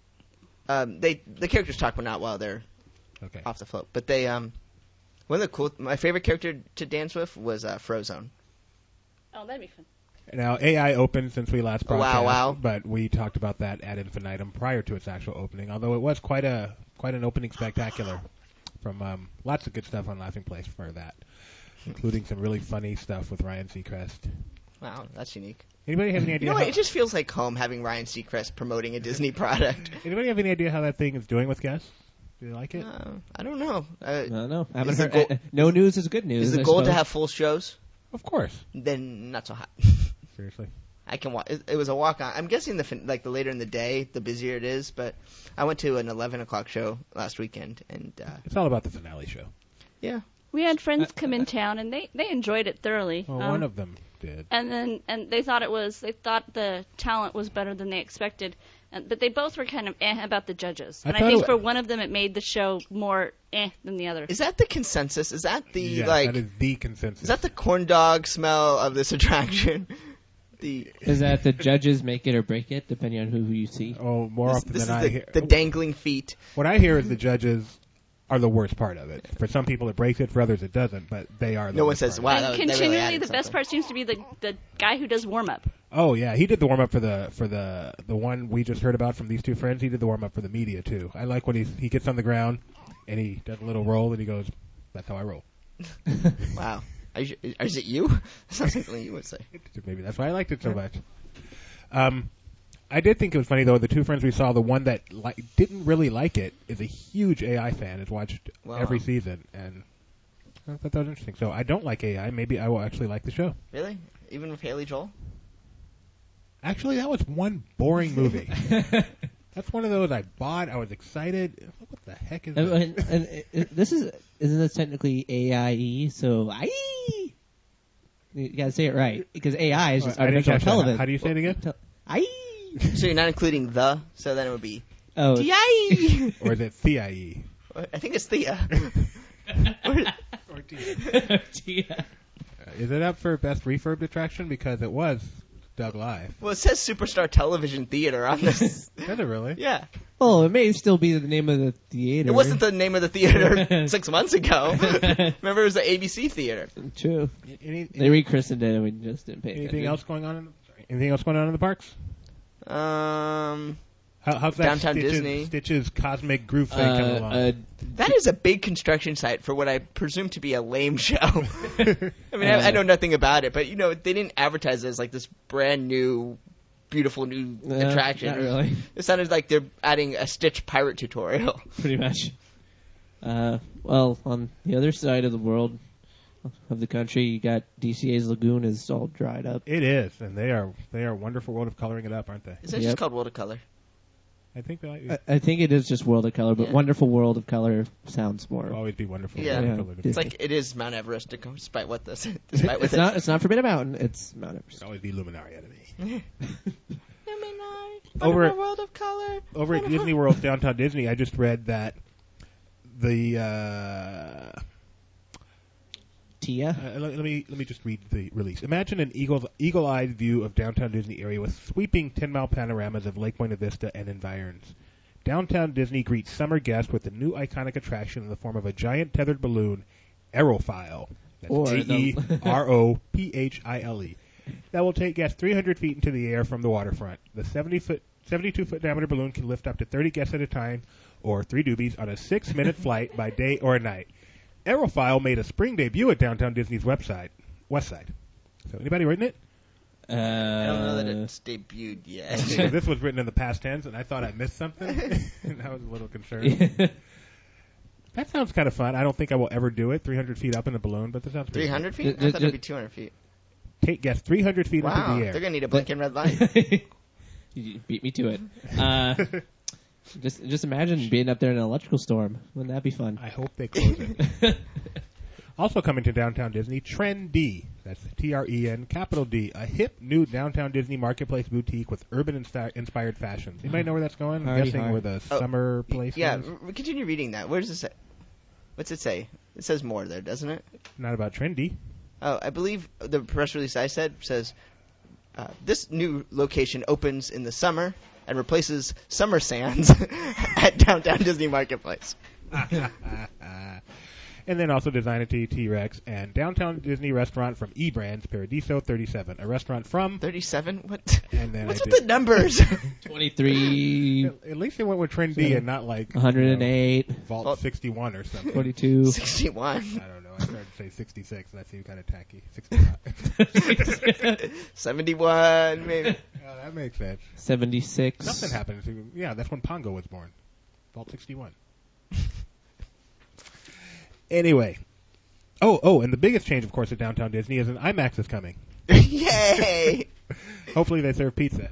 um, they the characters talk, but not while they're Okay. off the float. But they um, one of the cool. My favorite character to dance with was uh, Frozone. Oh, that'd be fun. Now, A I opened since we last Wow, broadcast, wow. but we talked about that ad infinitum prior to its actual opening, although it was quite a quite an opening spectacular from um, lots of good stuff on Laughing Place for that, including some really funny stuff with Ryan Seacrest. Wow, that's unique. Anybody have any You idea? know what? how, It just feels like home having Ryan Seacrest promoting a Disney product. anybody have any idea how that thing is doing with guests? Do you like it? Uh, I don't know. Uh, I don't know. I haven't Is the heard. goal- uh, no news is good news. is the I goal to suppose. have full shows? Of course. Then not so hot. Seriously. I can walk. It, it was a walk on. I'm guessing the fin- like the later in the day, the busier it is. But I went to an eleven o'clock show last weekend, and uh, It's all about the finale show. yeah, We had friends come in town, and they, they enjoyed it thoroughly. Well, Um, one of them did. and then and they thought it was they thought the talent was better than they expected, and, but they both were kind of eh about the judges. I And I, thought think it- for one of them, it made the show more eh than the other. is that the consensus? Is that the Yes, like? that is the consensus. Is that the corn dog smell of this attraction? the Is that the judges make it or break it, depending on who, who you see? Oh, more this, often this than is I the, hear. the dangling feet. What I hear is the judges are the worst part of it. For some people, it breaks it. For others, it doesn't. But they are. The No one worst says, part. "Wow, that and was, they really continually, added the best something." part seems to be the the guy who does warm up. Oh yeah, he did the warm up for the for the the one we just heard about from these two friends. He did the warm up for the media too. I like when he he gets on the ground and he does a little roll and he goes, "That's how I roll." Wow, Are you, is it you? Sounds like something you would say. Maybe that's why I liked it so much. Um, I did think it was funny though. The two friends we saw, the one that li- didn't really like it is a huge A I fan. Has watched Wow. every season, and I thought that was interesting. So I don't like A I. Maybe I will actually like the show. Really? Even with Haley Joel? Actually, that was one boring movie. That's one of those I bought. I was excited. What the heck is And, this? and, and it- this is isn't this technically A I E? So I. You gotta say it right because A I is just I didn't artificial catch that. intelligence. How do you say it again? I. So you're not including the, so then it would be Oh, T I E. Or is it C I E? I think it's Thea. Or- Or T I E? yeah. Uh, Is it up for best refurbed attraction? Because it was Doug Live. well, it says Superstar Television Theater on this. Does it really? Yeah. Well, it may still be the name of the theater. It wasn't the name of the theater six months ago. Remember, it was the A B C Theater. True. Any, They rechristened it and we just didn't pay anything attention. else going on? In the, sorry, anything else going on in the parks? Um, How, how's that Downtown Stitches, Disney. Stitches Cosmic Groove thing coming along? Uh, uh, that is a big construction site for what I presume to be a lame show. I mean, I, I know nothing about it, but you know, they didn't advertise it as like this brand new, beautiful new uh, attraction. Not really. It sounded like they're adding a Stitch pirate tutorial. Pretty much. Uh, well, on the other side of the world, of the country, you got D C A's lagoon is all dried up. It is, and they are they are wonderful world of coloring it up, aren't they? Is that Yep. just called World of Color? I think they might I, I think it is just World of Color, but Yeah. Wonderful World of Color sounds more. always be wonderful. Yeah. World of Yeah. Color to It's It's me. like it is Mount Everest, despite what this, despite what it's not. It's not Forbidden Mountain. It's Mount Everest. always be Luminary enemy. Over Over- World of Color. Over at Disney World, downtown Disney, I just read that the uh, Tia. Uh, let, let me let me just read the release. Imagine an eagle eagle-eyed view of downtown Disney area with sweeping ten-mile panoramas of Lake Buena Vista and environs. Downtown Disney greets summer guests with a new iconic attraction in the form of a giant tethered balloon, Aerophile. That's Or A E R O P H I L E. that will take guests three hundred feet into the air from the waterfront. The seventy foot, seventy-two foot diameter balloon can lift up to thirty guests at a time, or three doobies, on a six-minute flight by day or night. Aerophile made a spring debut at Downtown Disney's website, West Side. So anybody written it? Uh, I don't know that it's debuted yet. Okay, this was written in the past tense, and I thought I missed something, and I was a little concerned. That sounds kind of fun. I don't think I will ever do it, three hundred feet up in a balloon, but that sounds pretty three hundred fun. feet? I thought it'd be two hundred feet. Take guests three hundred feet Wow, into the air. they're going to need a blinking red light. You beat me to it. Uh, just just imagine being up there in an electrical storm. Wouldn't that be fun? I hope they close it. Also coming to Downtown Disney, Trendy. That's T R E N, capital D. A hip, new Downtown Disney marketplace boutique with urban-inspired fashions. Anybody know where that's going? I'm Already guessing hard. where the Oh, summer place Yeah, is. r- continue reading that. Where does it say? What's it say? It says more there, doesn't it? Not about trendy. Oh, I believe the press release I said says uh, this new location opens in the summer and replaces Summer Sands at Downtown Disney Marketplace. And then also Designity, T-Rex, and Downtown Disney restaurant from eBrands, Paradiso thirty-seven, a restaurant from... thirty-seven? What? And then What's I with did- the numbers? twenty-three, At least they went with trendy and not like one hundred eight, you know, Vault Oh. sixty-one or something. forty-two. sixty-one. I don't know. I started to say sixty-six, and that seemed kind of tacky. sixty-five. seventy-one, maybe. Oh, that makes sense. seventy-six. Something happened to... Yeah, that's when Pongo was born. Vault sixty-one. Anyway. Oh, oh, and the biggest change, of course, at Downtown Disney is an IMAX is coming. Yay! Hopefully they serve pizza.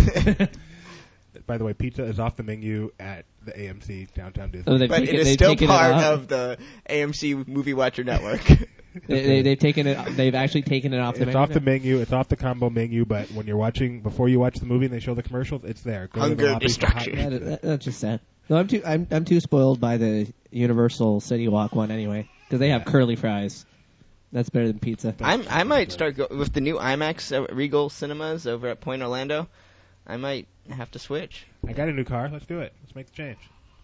By the way, pizza is off the menu at the A M C Downtown Disney. Oh, they've But taken, it is they've still taken part it off. of the A M C Movie Watcher Network. They, they, they've taken it. They've actually taken it off the It's menu. off the menu. It's off the combo menu. But when you're watching, before you watch the movie and they show the commercials, it's there. Go to the Hunger lobby for distraction. hot That, pizza. that, that's just sad. No, I'm too. I'm I'm too spoiled by the Universal City Walk one anyway because they have curly fries. That's better than pizza. I'm, I might start go- with the new IMAX uh, Regal Cinemas over at Point Orlando. I might have to switch. I got a new car. Let's do it. Let's make the change.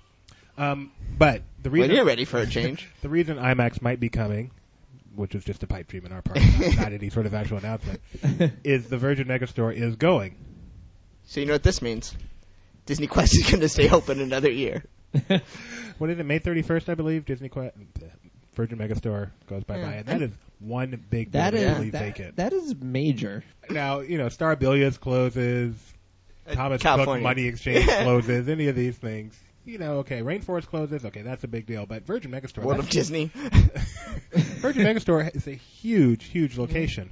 Um, but the When reason you're ready for a change. the reason IMAX might be coming, which is just a pipe dream on our part, not, not any sort of actual announcement, is the Virgin Megastore is going. So you know what this means? Disney Quest is going to stay open another year. What is it? May thirty-first, I believe. Disney Quest, Virgin Megastore goes bye bye, Yeah. and that is one big That building is to leave that, vacant. that is major. Now you know Star Billiards closes, Uh, Thomas Cook California. Money Exchange closes, any of these things. You know, okay, Rainforest closes. Okay, that's a big deal. But Virgin Megastore, World of that's- Disney. Virgin Megastore is a huge, huge location.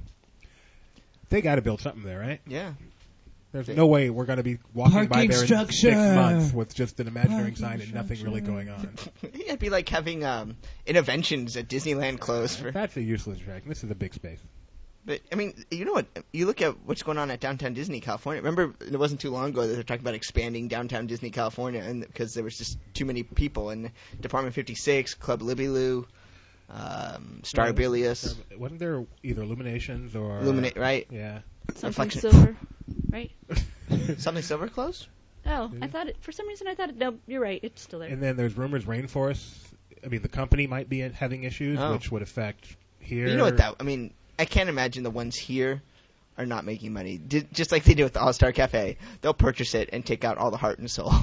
They got to build something there, right? Yeah. There's They- no way we're going to be walking by Parking there in structure. six months with just an imaginary Parking sign and nothing really going on. It'd be like having um, interventions at Disneyland closed for. That's a useless attraction. This is a big space. But I mean, you know what? You look at what's going on at Downtown Disney, California. Remember, it wasn't too long ago that they were talking about expanding Downtown Disney, California, and because there was just too many people. And Department fifty-six, Club Libby Lou, um, Star Bilious, Wasn't there either Illuminations or Illuminate, right? Yeah. Something Reflection. silver, right? Something Silver closed? Oh, I thought it, for some reason I thought it, no, you're right, it's still there. And then there's rumors Rainforest. I mean, the company might be having issues, Oh. which would affect here. You know what? That I mean, I can't imagine the ones here are not making money. D- just like they do with the All Star Cafe, they'll purchase it and take out all the heart and soul.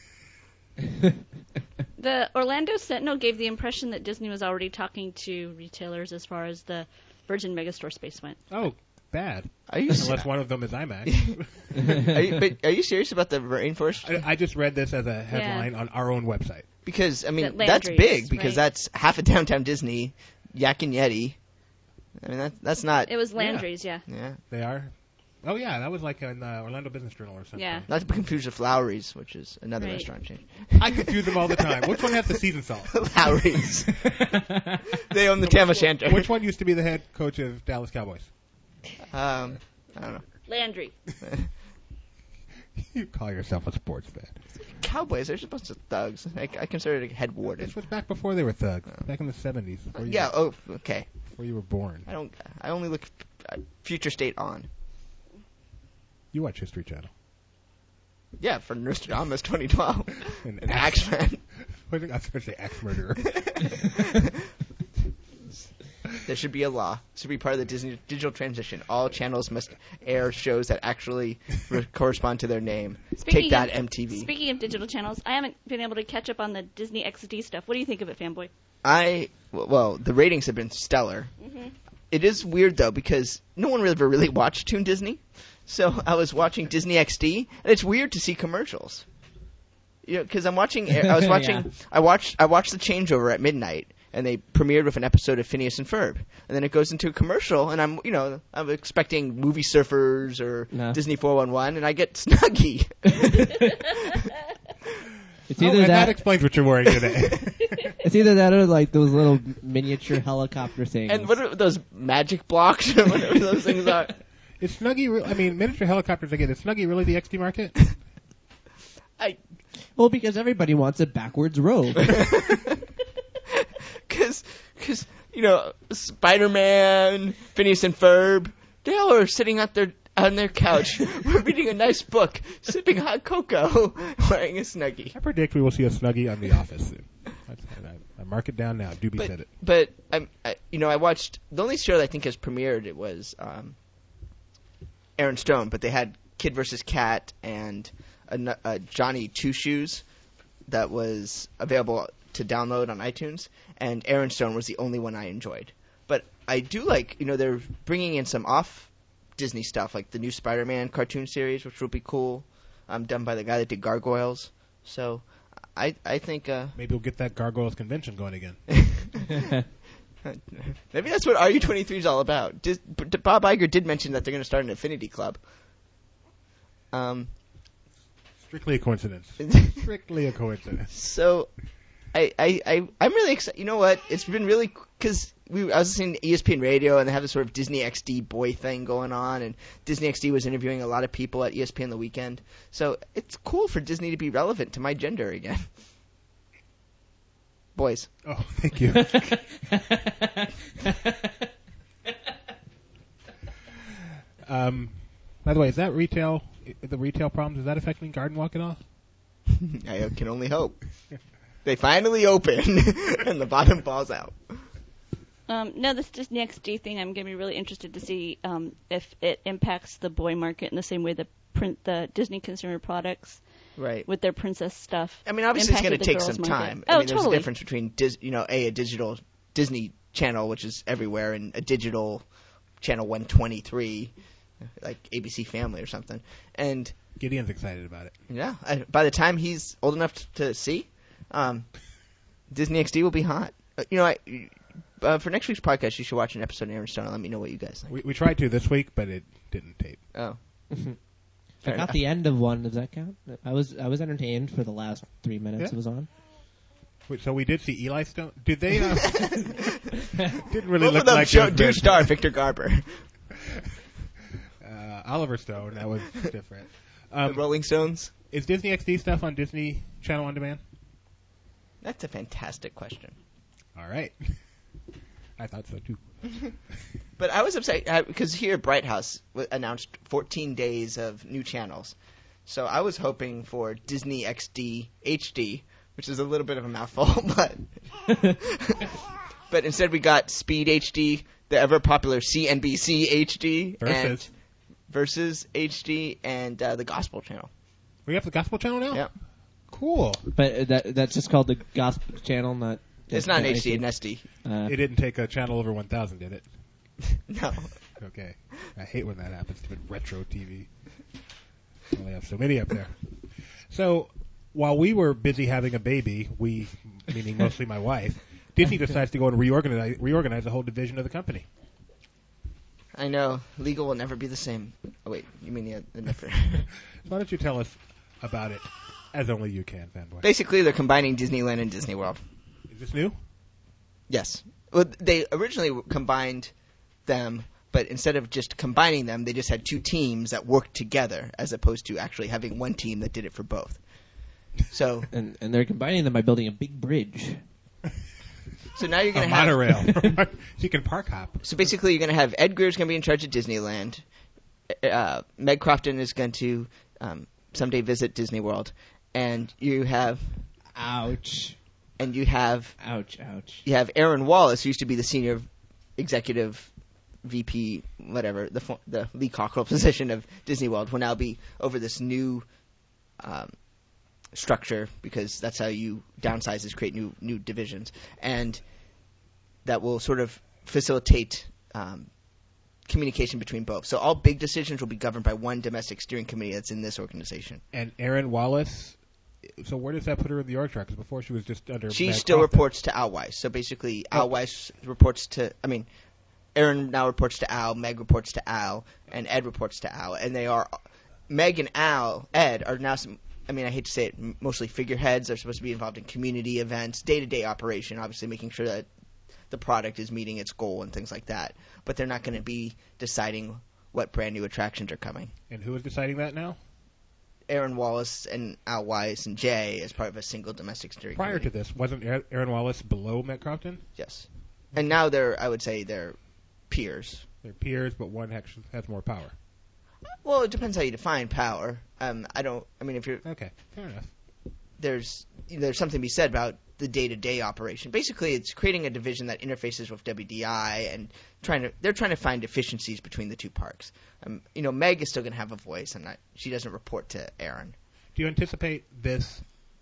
The Orlando Sentinel gave the impression that Disney was already talking to retailers as far as the Virgin Megastore space went. Oh, bad. Are you? Unless one of them is IMAX. are you, but are you serious about the Rainforest? I, I just read this as a headline on our own website. Because I mean, That that's Landry's, big because right? that's half of Downtown Disney, Yak and Yeti. I mean, that, that's not. It was Landry's, yeah. Yeah. They are. Oh yeah, that was like in the Orlando Business Journal or something. Yeah. Not to be confused with Lowry's, which is another Right. restaurant chain. I confuse them all the time. Which one has the season salt? Lowry's. They own the Tam O'Shanter. Which one used to be the head coach of Dallas Cowboys? Um, I don't know. Landry. You call yourself a sports fan. Cowboys, they're just a bunch of thugs. I, I consider it a head warden. This was back before they were thugs. Back in the seventies. Before you, Yeah. Oh, okay. Before you were born. I don't. I only look uh, Future State on. You watch History Channel. Yeah, for Nostradamus twenty twelve. And- An and Axeman. I was going to say axe murderer. There should be a law. This should be part of the Disney digital transition. All channels must air shows that actually re- correspond to their name. Speaking Take that, of, M T V. Speaking of digital channels, I haven't been able to catch up on the Disney X D stuff. What do you think of it, fanboy? I well, the ratings have been stellar. Mm-hmm. It is weird though because no one ever really watched Toon Disney, so I was watching Disney X D, and it's weird to see commercials. You know, because I'm watching. I was watching. Yeah. I watched. I watched the changeover at midnight, and they premiered with an episode of Phineas and Ferb, and then it goes into a commercial, and I'm, you know, I'm expecting Movie Surfers or No. Disney four one one, and I get Snuggie. It's Oh, either and that that, explains what you're wearing today. it's either that or like those little miniature helicopter things. And what are those magic blocks or whatever those things are? Is Snuggie? Re- I mean, miniature helicopters again. Is Snuggie really the X D market? I. Well, because everybody wants a backwards robe. Because, cause, you know, Spider-Man, Phineas and Ferb, they all are sitting at their, on their couch, reading a nice book, sipping hot cocoa, wearing a Snuggie. I predict we will see a Snuggie on The Office soon. That's, I, I mark it down now. Doobie But, said it. but I'm, I, you know, I watched, the only show that I think has premiered, it was um, Aaron Stone, but they had Kid versus Cat and a, a Johnny Two Shoes that was available to download on iTunes, and Aaron Stone was the only one I enjoyed. But I do like, you know, they're bringing in some off Disney stuff, like the new Spider-Man cartoon series, which will be cool, um, done by the guy that did Gargoyles. So I I think uh, Maybe we'll get that Gargoyles convention going again. maybe that's what R U twenty-three is all about. Dis- but Bob Iger did mention that they're going to start an affinity club. Um, Strictly a coincidence. Strictly a coincidence. So, I, I, I, I'm really excited. You know what? It's been really, because we, I was listening to E S P N Radio, and they have this sort of Disney X D boy thing going on, and Disney X D was interviewing a lot of people at E S P N the weekend. So, it's cool for Disney to be relevant to my gender again. Boys. Oh, thank you. um, by the way, is that retail, the retail problems, is that affecting Garden Walk at all? I can only hope. They finally open, and the bottom falls out. Um, no, this Disney X D thing, I'm going to be really interested to see um, if it impacts the boy market in the same way the print, the Disney consumer products Right. with their princess stuff. I mean, obviously, it's going to impacted the take girls' some market. time. Oh, I mean, there's totally. a difference between, Dis- you know, a, a digital Disney channel, which is everywhere, and a digital channel one twenty-three, like A B C Family or something. And Gideon's excited about it. yeah, I, by the time he's old enough t- to see, um, Disney X D will be hot. Uh, you know, I, uh, for next week's podcast, you should watch an episode of Aaron Stone and let me know what you guys think. We, we tried to this week, but it didn't tape. Oh. I Fair got enough. the end of one. Does that count? I was I was entertained for the last three minutes Yeah. it was on. Wait, so we did see Eli Stone. Did they? Uh, didn't really Both look of them like show, those do men. star Victor Garber. Uh, Oliver Stone. That was different. the Um, Rolling Stones. is Disney X D stuff on Disney Channel on Demand? That's a fantastic question. All right. I thought so too. But I was upset uh, because here Bright House w- announced fourteen days of new channels. So I was hoping for Disney X D H D, which is a little bit of a mouthful, but but instead we got Speed H D, the ever popular C N B C H D, and Versus. Versus H D, and uh, the Gospel Channel. We have the Gospel Channel now? Yeah, Cool. But that that's just called the Gospel Channel, not. it's not an not H D, it's an S D. Uh, It didn't take a channel over one thousand, did it? No. Okay. I hate when that happens to retro T V. We only have so many up there. So, while we were busy having a baby, we, meaning mostly my wife, Disney decides to go and reorganize, reorganize the whole division of the company. I know. Legal will never be the same. Oh, wait. You mean the, the different... Why don't you tell us about it, as only you can, fanboy? Basically, they're combining Disneyland and Disney World. Is this new? Yes. Well, they originally combined them, but instead of just combining them, they just had two teams that worked together, as opposed to actually having one team that did it for both. So, and and they're combining them by building a big bridge. so now you're A going to have monorail. So you can park hop. So basically, you're going to have Ed Greer's going to be in charge of Disneyland. Uh, Meg Crofton is going to um, someday visit Disney World, and you have Ouch! and you have Ouch! Ouch! you have Aaron Wallace, who used to be the senior executive V P, whatever, the fo- the Lee Cockrell position of Disney World will now be over this new um, structure, because that's how you downsize is create new new divisions, and that will sort of facilitate um, communication between both. So all big decisions will be governed by one domestic steering committee that's in this organization. And Erin Wallace, so where does that put her in the org chart? Because before she was just under. She Meg still Crofton. reports to Al Weiss. So basically, Oh. Al Weiss reports to. I mean, Erin now reports to Al. Meg reports to Al, and Ed reports to Al. And they are Meg and Al, Ed are now some. I mean, I hate to say it, m- mostly figureheads. They're supposed to be involved in community events, day-to-day operation, obviously making sure that the product is meeting its goal and things like that. But they're not going to be deciding what brand new attractions are coming. And who is deciding that now? Aaron Wallace and Al Weiss and Jay as part of a single domestic steering Prior committee. to this, wasn't Erin Wallace below Meg Crofton? Yes. And now they're, I would say, they're peers. They're peers, but one has, has more power. Well, it depends how you define power. Um, I don't. I mean, if you're Okay, fair enough. there's there's something to be said about the day-to-day operation. Basically, it's creating a division that interfaces with W D I and trying to. They're trying to find efficiencies between the two parks. Um, you know, Meg is still going to have a voice, and not, she doesn't report to Aaron. Do you anticipate this?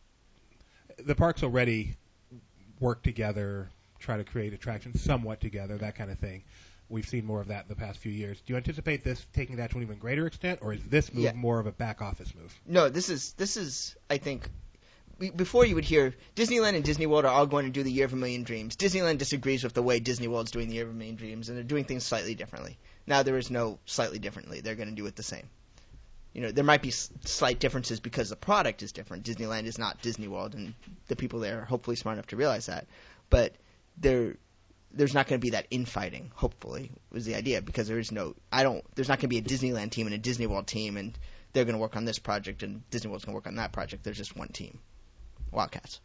The parks already work together, try to create attractions somewhat together, that kind of thing. We've seen more of that in the past few years. Do you anticipate this taking that to an even greater extent, or is this move Yeah. more of a back office move? No, this is this is I think. be- Before you would hear Disneyland and Disney World are all going to do the Year of a Million Dreams. Disneyland disagrees with the way Disney World's doing the Year of a Million Dreams, and they're doing things slightly differently. Now there is no slightly differently. They're going to do it the same. You know, there might be s- slight differences because the product is different. Disneyland is not Disney World, and the people there are hopefully smart enough to realize that. But there, there's not going to be that infighting. Hopefully, was the idea, because there is no. I don't. There's not going to be a Disneyland team and a Disney World team, and they're going to work on this project, and Disney World's going to work on that project. There's just one team, Wildcats.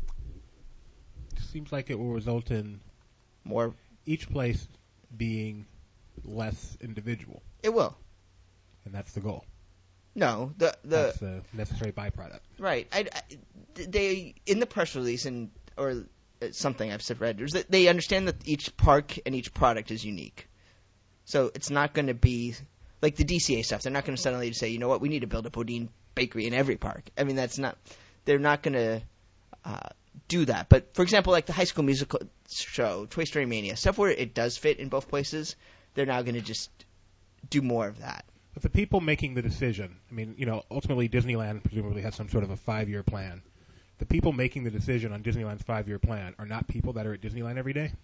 Seems like it will result in More, each place being less individual, it will. and that's the goal. No, the the that's the necessary byproduct. Right. I, I- they in the press release and or uh, something I've said read is that they understand that each park and each product is unique. So it's not going to be like the D C A stuff. They're not going to suddenly say, you know what, we need to build a Bodine bakery in every park. I mean, that's not. They're not going to uh, do that. But for example, like the High School Musical show, Toy Story Mania, stuff where it does fit in both places, they're now going to just do more of that. But the people making the decision, I mean, you know, ultimately Disneyland presumably has some sort of a five-year plan. The people making the decision on Disneyland's five-year plan are not people that are at Disneyland every day?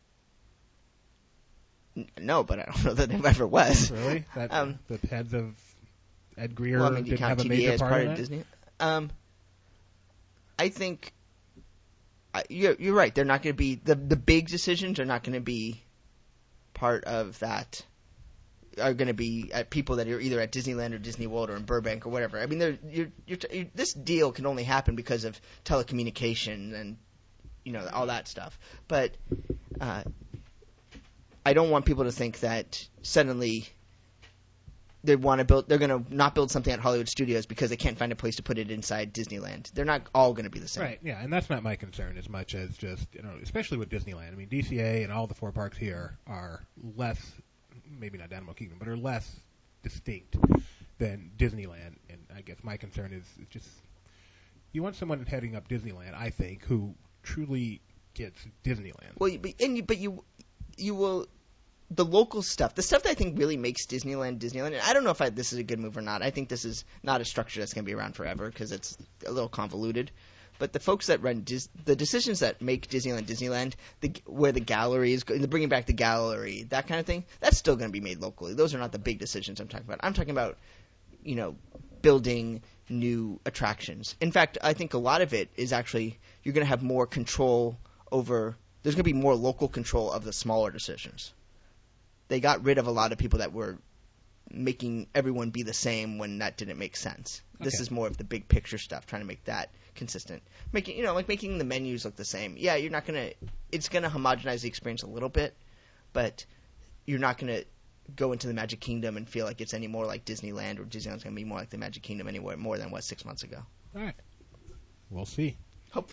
N- No, but I don't know that there ever was. Really? That, Um, the heads of Ed Greer Well, I mean, do you didn't count have a T D A major as part, part in of that? Disney? Um, I think I, you're, you're right. They're not going to be the the big decisions are not going to be part of that. Are going to be at people that are either at Disneyland or Disney World or in Burbank or whatever. I mean, they're, you're, you're, you this deal can only happen because of telecommunication and you know all that stuff. But uh, I don't want people to think that suddenly they want to build. They're going to not build something at Hollywood Studios because they can't find a place to put it inside Disneyland. They're not all going to be the same. Right, yeah, and that's not my concern as much as just, you know, especially with Disneyland. I mean, D C A and all the four parks here are less, maybe not Animal Kingdom, but are less distinct than Disneyland. And I guess my concern is it's just, you want someone heading up Disneyland, I think, who truly gets Disneyland. Well, you- but, and you, but you, you will, the local stuff, the stuff that I think really makes Disneyland Disneyland. And I don't know if I, this is a good move or not. I think this is not a structure that's going to be around forever because it's a little convoluted. But the folks that run Dis, the decisions that make Disneyland Disneyland, the, where the gallery is, go- the bringing back the gallery, that kind of thing, that's still going to be made locally. Those are not the big decisions I'm talking about. I'm talking about, you know, building new attractions. In fact, I think a lot of it is actually you're going to have more control over. There's going to be more local control of the smaller decisions. They got rid of a lot of people that were making everyone be the same when that didn't make sense. This Okay. is more of the big picture stuff, trying to make that consistent. Making, you know, like making the menus look the same. Yeah, you're not gonna. It's gonna homogenize the experience a little bit, but you're not gonna go into the Magic Kingdom and feel like it's any more like Disneyland, or Disneyland's gonna be more like the Magic Kingdom anywhere more than it was six months ago. All right. We'll see. Hopefully.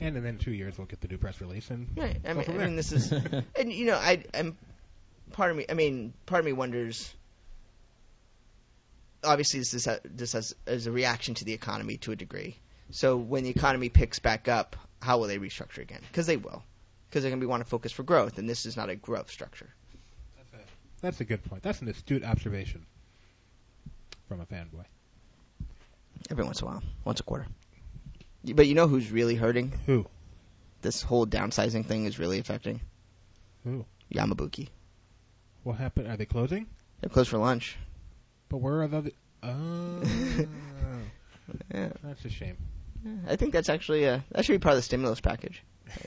And in then two years we'll get the new press release and Right. I go mean, from I there. mean, this is, and you know, I, I'm, part of me. I mean, part of me wonders. Obviously, this is a, this has as a reaction to the economy to a degree. So when the economy picks back up, how will they restructure again? Because they will. Because they're going to be want to focus for growth, and this is not a growth structure. That's a, that's a good point. That's an astute observation from a fanboy. Every once in a while, once a quarter. But you know who's really hurting? Who? This whole downsizing thing is really affecting Who? Yamabuki. What happened? Are they closing? They're closed for lunch. But where are the other... Oh. Yeah. That's a shame. I think that's actually a, that should be part of the stimulus package.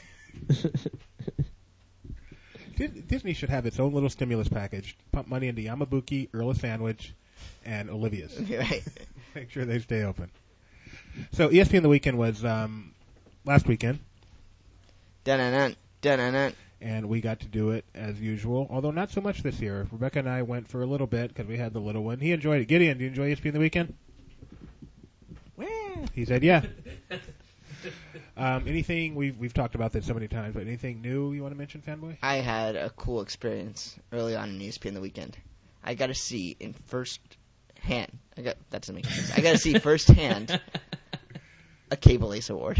Dis- Disney should have its own little stimulus package. Pump money into Yamabuki, Earl of Sandwich, and Olivia's. Right. Make sure they stay open. So E S P N The Weekend was um, last weekend, Dun-dun-dun, dun-dun-dun. and we got to do it as usual, although not so much this year. Rebecca and I went for a little bit because we had the little one. He enjoyed it. Gideon, do you enjoy E S P N The Weekend? He said, yeah. um, anything, we've, we've talked about this so many times, but anything new you want to mention, Fanboy? I had a cool experience early on in E S P N The Weekend. I got to see in first hand. I got that doesn't make sense. I got to see firsthand a Cable Ace Award.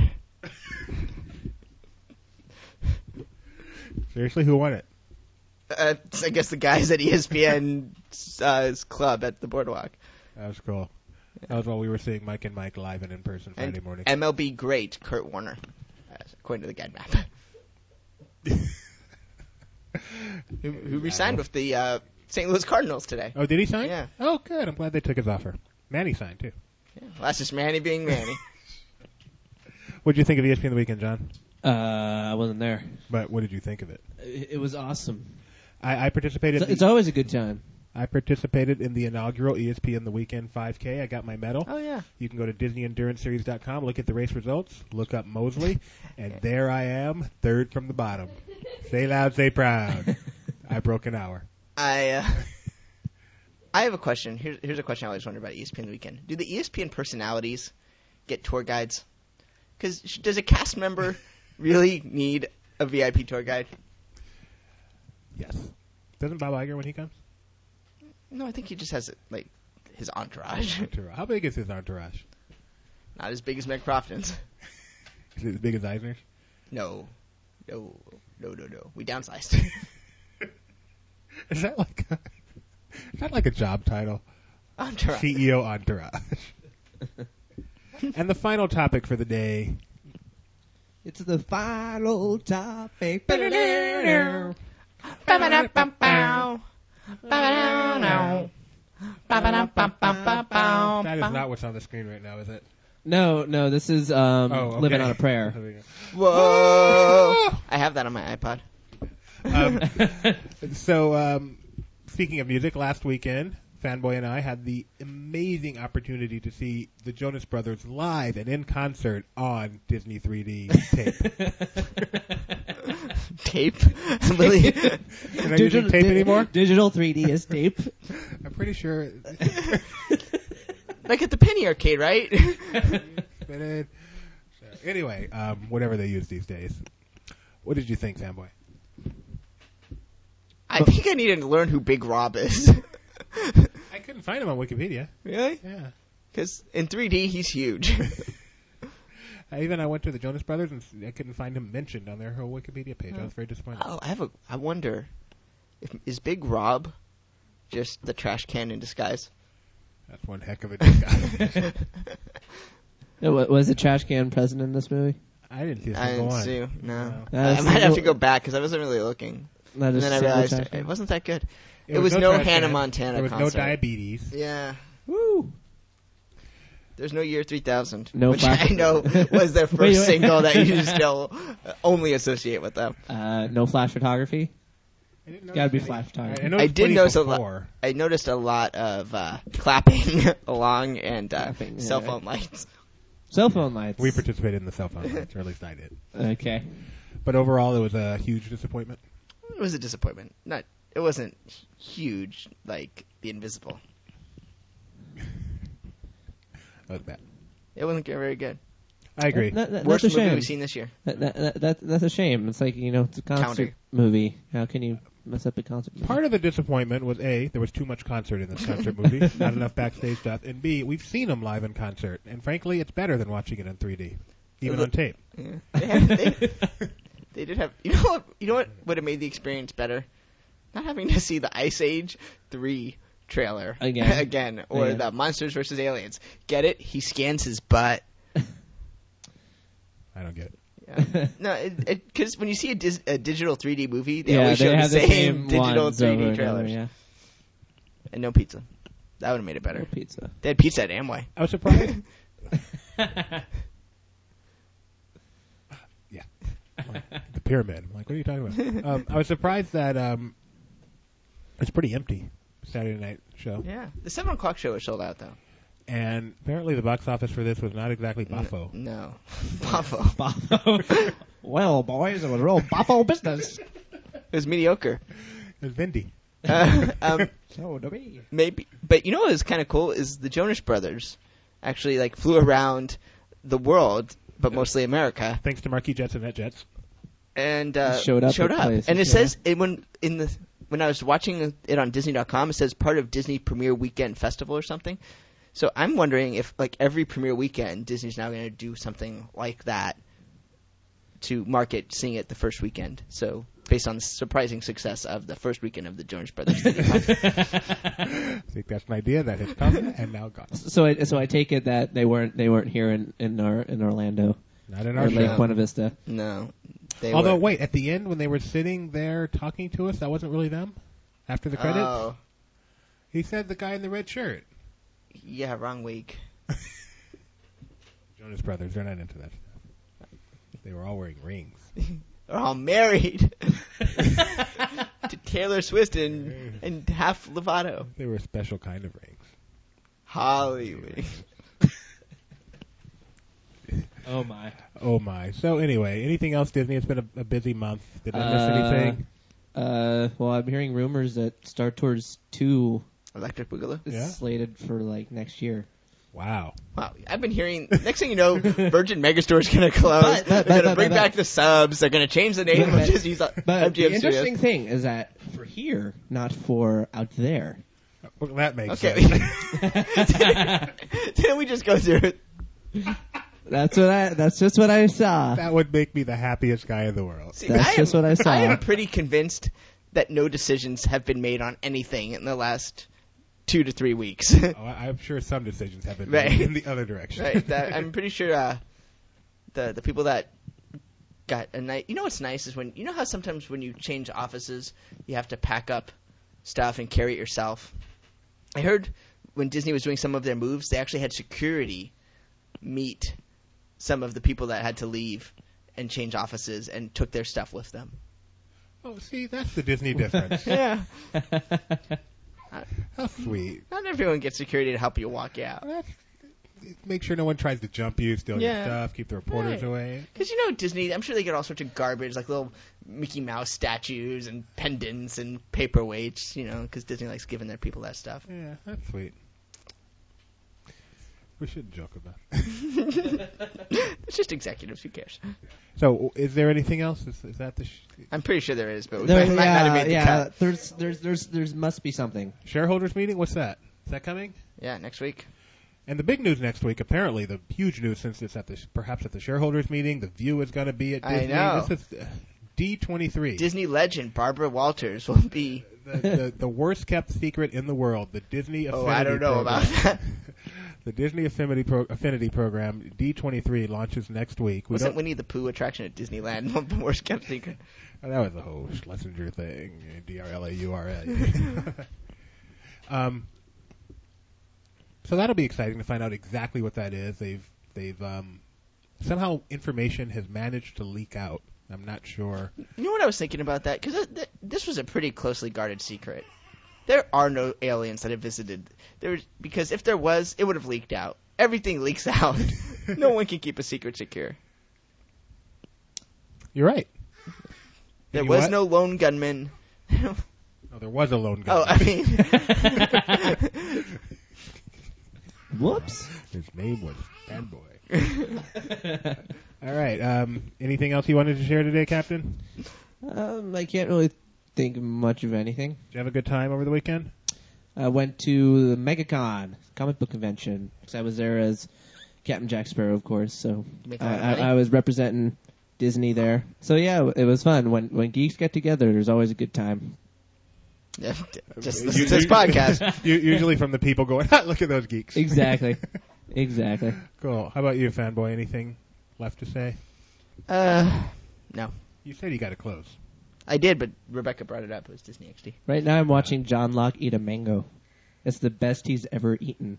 Seriously, who won it? Uh, I guess the guys at E S P N's uh, club at the Boardwalk. That was cool. That was while we were seeing Mike and Mike live and in person Friday And morning. M L B great Kurt Warner, uh, according to the guide map. who, who resigned with the uh, Saint Louis Cardinals today. Oh, did he sign? Yeah. Oh, good. I'm glad they took his offer. Manny signed, too. Yeah, well, that's just Manny being Manny. What did you think of E S P N The Weekend, John? Uh, I wasn't there. But what did you think of it? It, it was awesome. I, I participated. It's, in it's the, always a good time. I participated in the inaugural E S P N The Weekend five K. I got my medal. Oh, yeah. You can go to Disney Endurance Series dot com, look at the race results, look up Mosley, and there I am, third from the bottom. Say loud, say proud. I broke an hour. I uh, I have a question. Here's here's a question I always wondered about E S P N The Weekend. Do the E S P N personalities get tour guides? Because does a cast member really need a V I P tour guide? Yes. Doesn't Bob Iger when he comes? No, I think he just has like his entourage. Entourage. How big is his entourage? Not as big as Meg Crofton's. Is it as big as Eisner's? No, no, no, no, no. We downsized. Is that like a, is that like a job title? Entourage. C E O entourage. And the final topic for the day. It's the final topic. That is not what's on the screen right now, is it? No, no, this is um, Oh, okay. Living on a Prayer. There we go. Whoa! I have that on my iPod. Um, so, um, speaking of music, last weekend, Fanboy and I had the amazing opportunity to see the Jonas Brothers live and in concert on Disney three D tape. Tape? Really? Can I use tape anymore? Digital three D is tape. I'm pretty sure. Like at the Penny Arcade, right? So, anyway, um, whatever they use these days. What did you think, Fanboy? I think I needed to learn who Big Rob is. I couldn't find him on Wikipedia. Really? Yeah. Because in three D, he's huge. I even I went to the Jonas Brothers and I couldn't find him mentioned on their whole Wikipedia page. I was very disappointed. Oh, I have a. I wonder, if, is Big Rob just the trash can in disguise? That's one heck of a disguise. Uh, wa- Was the trash can present in this movie? I didn't see a I single didn't one. see. No, No. Uh, I, I might have single- to go back because I wasn't really looking. Not And a then I single realized trash it, can? it wasn't that good. There It was no trash Hannah can. Montana There was concert. no diabetes. Yeah. Woo! There's no Year three thousand, No which flash- I know was their first Wait, wait. single that you still only associate with them. Uh, no flash photography. I didn't Gotta be notice flash any- photography. I, I, I noticed did plenty notice a before. lot. I noticed a lot of uh, clapping along and uh, Clapping, cell yeah. phone lights. Cell phone lights. We participated in the cell phone lights, or at least I did. Okay. But overall, it was a huge disappointment. It was a disappointment. Not. It wasn't huge like The Invisible. That was bad. It wasn't very good. I agree. That, that, Worst that's a movie shame. we've seen this year. That, that, that, that, that's a shame. It's like, you know, it's a concert Counter. movie. How can you mess up a concert movie? Part of the disappointment was A, there was too much concert in this concert movie, not enough backstage stuff, and B, we've seen them live in concert, and frankly, it's better than watching it in three D, even The- on tape. Yeah. They, had, they, they did have. You know what? You know what would have made the experience better? Not having to see the Ice Age three trailer Again. again, or Again. the Monsters versus Aliens. Get it? He scans his butt. I don't get it. Yeah. No, because when you see a, dis- a digital three D movie, they yeah, always they show have the the same, same digital ones three over D and over, trailers. yeah. And no pizza. That would have made it better. No pizza. They had pizza at Amway. I was surprised. yeah. The pyramid. I'm like, what are you talking about? um, I was surprised that um, it's pretty empty, Saturday night show. Yeah. The seven o'clock show was sold out, though. And apparently the box office for this was not exactly buffo. N- no. Buffo. Boffo. Well, boys, it was real boffo business. It was mediocre. It was Vindy. Uh, um, So to me. maybe, but you know what is kind of cool is the Jonas Brothers actually like flew around the world, but mostly America, Thanks to Marquis Jets and NetJets. and uh, Showed up at places, and it yeah. says it when in the when I was watching it on Disney dot com, it says part of Disney Premiere Weekend Festival or something. So I'm wondering if like every premiere weekend, Disney's now going to do something like that to market seeing it the first weekend. So based on the surprising success of the first weekend of the Jonas Brothers. I think that's an idea that has come and now gone. So I, so I take it that they weren't they weren't here in in, our, in Orlando Not in or our Lake show. Buena Vista. No. They Although, were, wait, at the end when they were sitting there talking to us, that wasn't really them? After the credits? Oh, He said the guy in the red shirt. yeah, wrong week. Jonas Brothers, they're not into that stuff. They were all wearing rings. They're all married to Taylor Swift and, and half Lovato. They were a special kind of rings. Hollywood. Oh my. Oh my. So anyway, anything else, Disney? It's been a, a busy month. Did I miss Uh, anything? Uh, well, I'm hearing rumors that Star Tours two Electric Boogaloo. is Yeah? slated for like next year. Wow. Wow, I've been hearing. Next thing you know, Virgin Megastore is going to close. But- but- They're but- going to but- bring but- back the subs. They're going to change the name But- of Disney's uh, But M G M the interesting Studios. thing is that for here, not for out there. Well, that makes Okay. sense. Didn't we just go through it? That's what I. That's just what I saw. That would make me the happiest guy in the world. See, That's I am, just what I saw. I am pretty convinced that no decisions have been made on anything in the last two to three weeks. Oh, I- I'm sure some decisions have been made Right. in the other direction. Right. That, I'm pretty sure uh, the the people that got a night. You know what's nice is when you know how sometimes when you change offices, you have to pack up stuff and carry it yourself. I heard when Disney was doing some of their moves, they actually had security meet some of the people that had to leave and change offices and took their stuff with them. Oh, see, that's the Disney difference. Yeah. How sweet. Not everyone gets security to help you walk out. That's, make sure no one tries to jump you, steal Yeah. your stuff, keep the reporters Right. away. Because you know Disney, I'm sure they get all sorts of garbage, like little Mickey Mouse statues and pendants and paperweights, you know, because Disney likes giving their people that stuff. Yeah, that's sweet. We shouldn't joke about it. It's just executives, who cares? So, is there anything else? Is, is that the sh- I'm pretty sure there is, but we There- might, might not have yeah, made the yeah. cut. There's, there's, there's, there's must be something. shareholders meeting? What's that? Is that coming? Yeah, next week. And the big news next week, apparently, the huge news since it's at the perhaps at the shareholders meeting, the View is going to be at I Disney. know. This is uh, D twenty-three. Disney legend Barbara Walters will be. the, the, the worst kept secret in the world, the Disney Affinity Oh, I don't know program. about that. The Disney Affinity, Pro- Affinity program, D twenty-three, launches next week. We Wasn't don't, Winnie the Pooh attraction at Disneyland one of the worst kept secret? oh, that was the whole Schlesinger thing, D R L A U R A. um, so that'll be exciting to find out exactly what that is. They've they've um, somehow information has managed to leak out. I'm not sure. You know what I was thinking about that? Because th- th- this was a pretty closely guarded secret. There are no aliens that have visited. There, because if there was, it would have leaked out. Everything leaks out. No one can keep a secret secure. You're right. There You was what? no lone gunman. Oh, there was a lone gun. Oh, I mean, Whoops. His name was Fanboy. All right. Um, anything else you wanted to share today, Captain? Um, I can't really think much of anything. Did you have a good time over the weekend? I went to the MegaCon comic book convention because I was there as Captain Jack Sparrow, of course. So Make a I, lot of I, money? I was representing Disney there. So yeah, it was fun. When when geeks get together, there's always a good time. Yeah, just You- listen you- to this podcast. U- Usually from the people going, ah, look at those geeks. Exactly. Exactly. Cool. How about you, Fanboy? Anything left to say? Uh, no. You said you got to close. I did, but Rebecca brought it up. It was Disney X D. Right now, I'm watching John Locke eat a mango. It's the best he's ever eaten.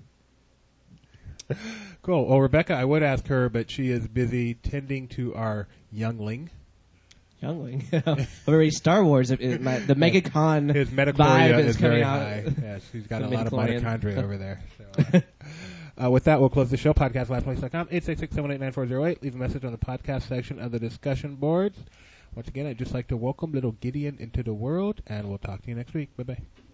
Cool. Well, Rebecca, I would ask her, but she is busy tending to our youngling. Youngling. Already Star Wars. It, it, my, the MegaCon His vibe metachloria is is coming very out. high. Yes, he's got a The lot of midichlorian. mitochondria over there. So, uh, uh, with that, we'll close the show. Podcast live place dot com, eight six six, seven eight nine, four zero eight. Leave a message on the podcast section of the discussion boards. Once again, I'd just like to welcome little Gideon into the world, and we'll talk to you next week. Bye-bye.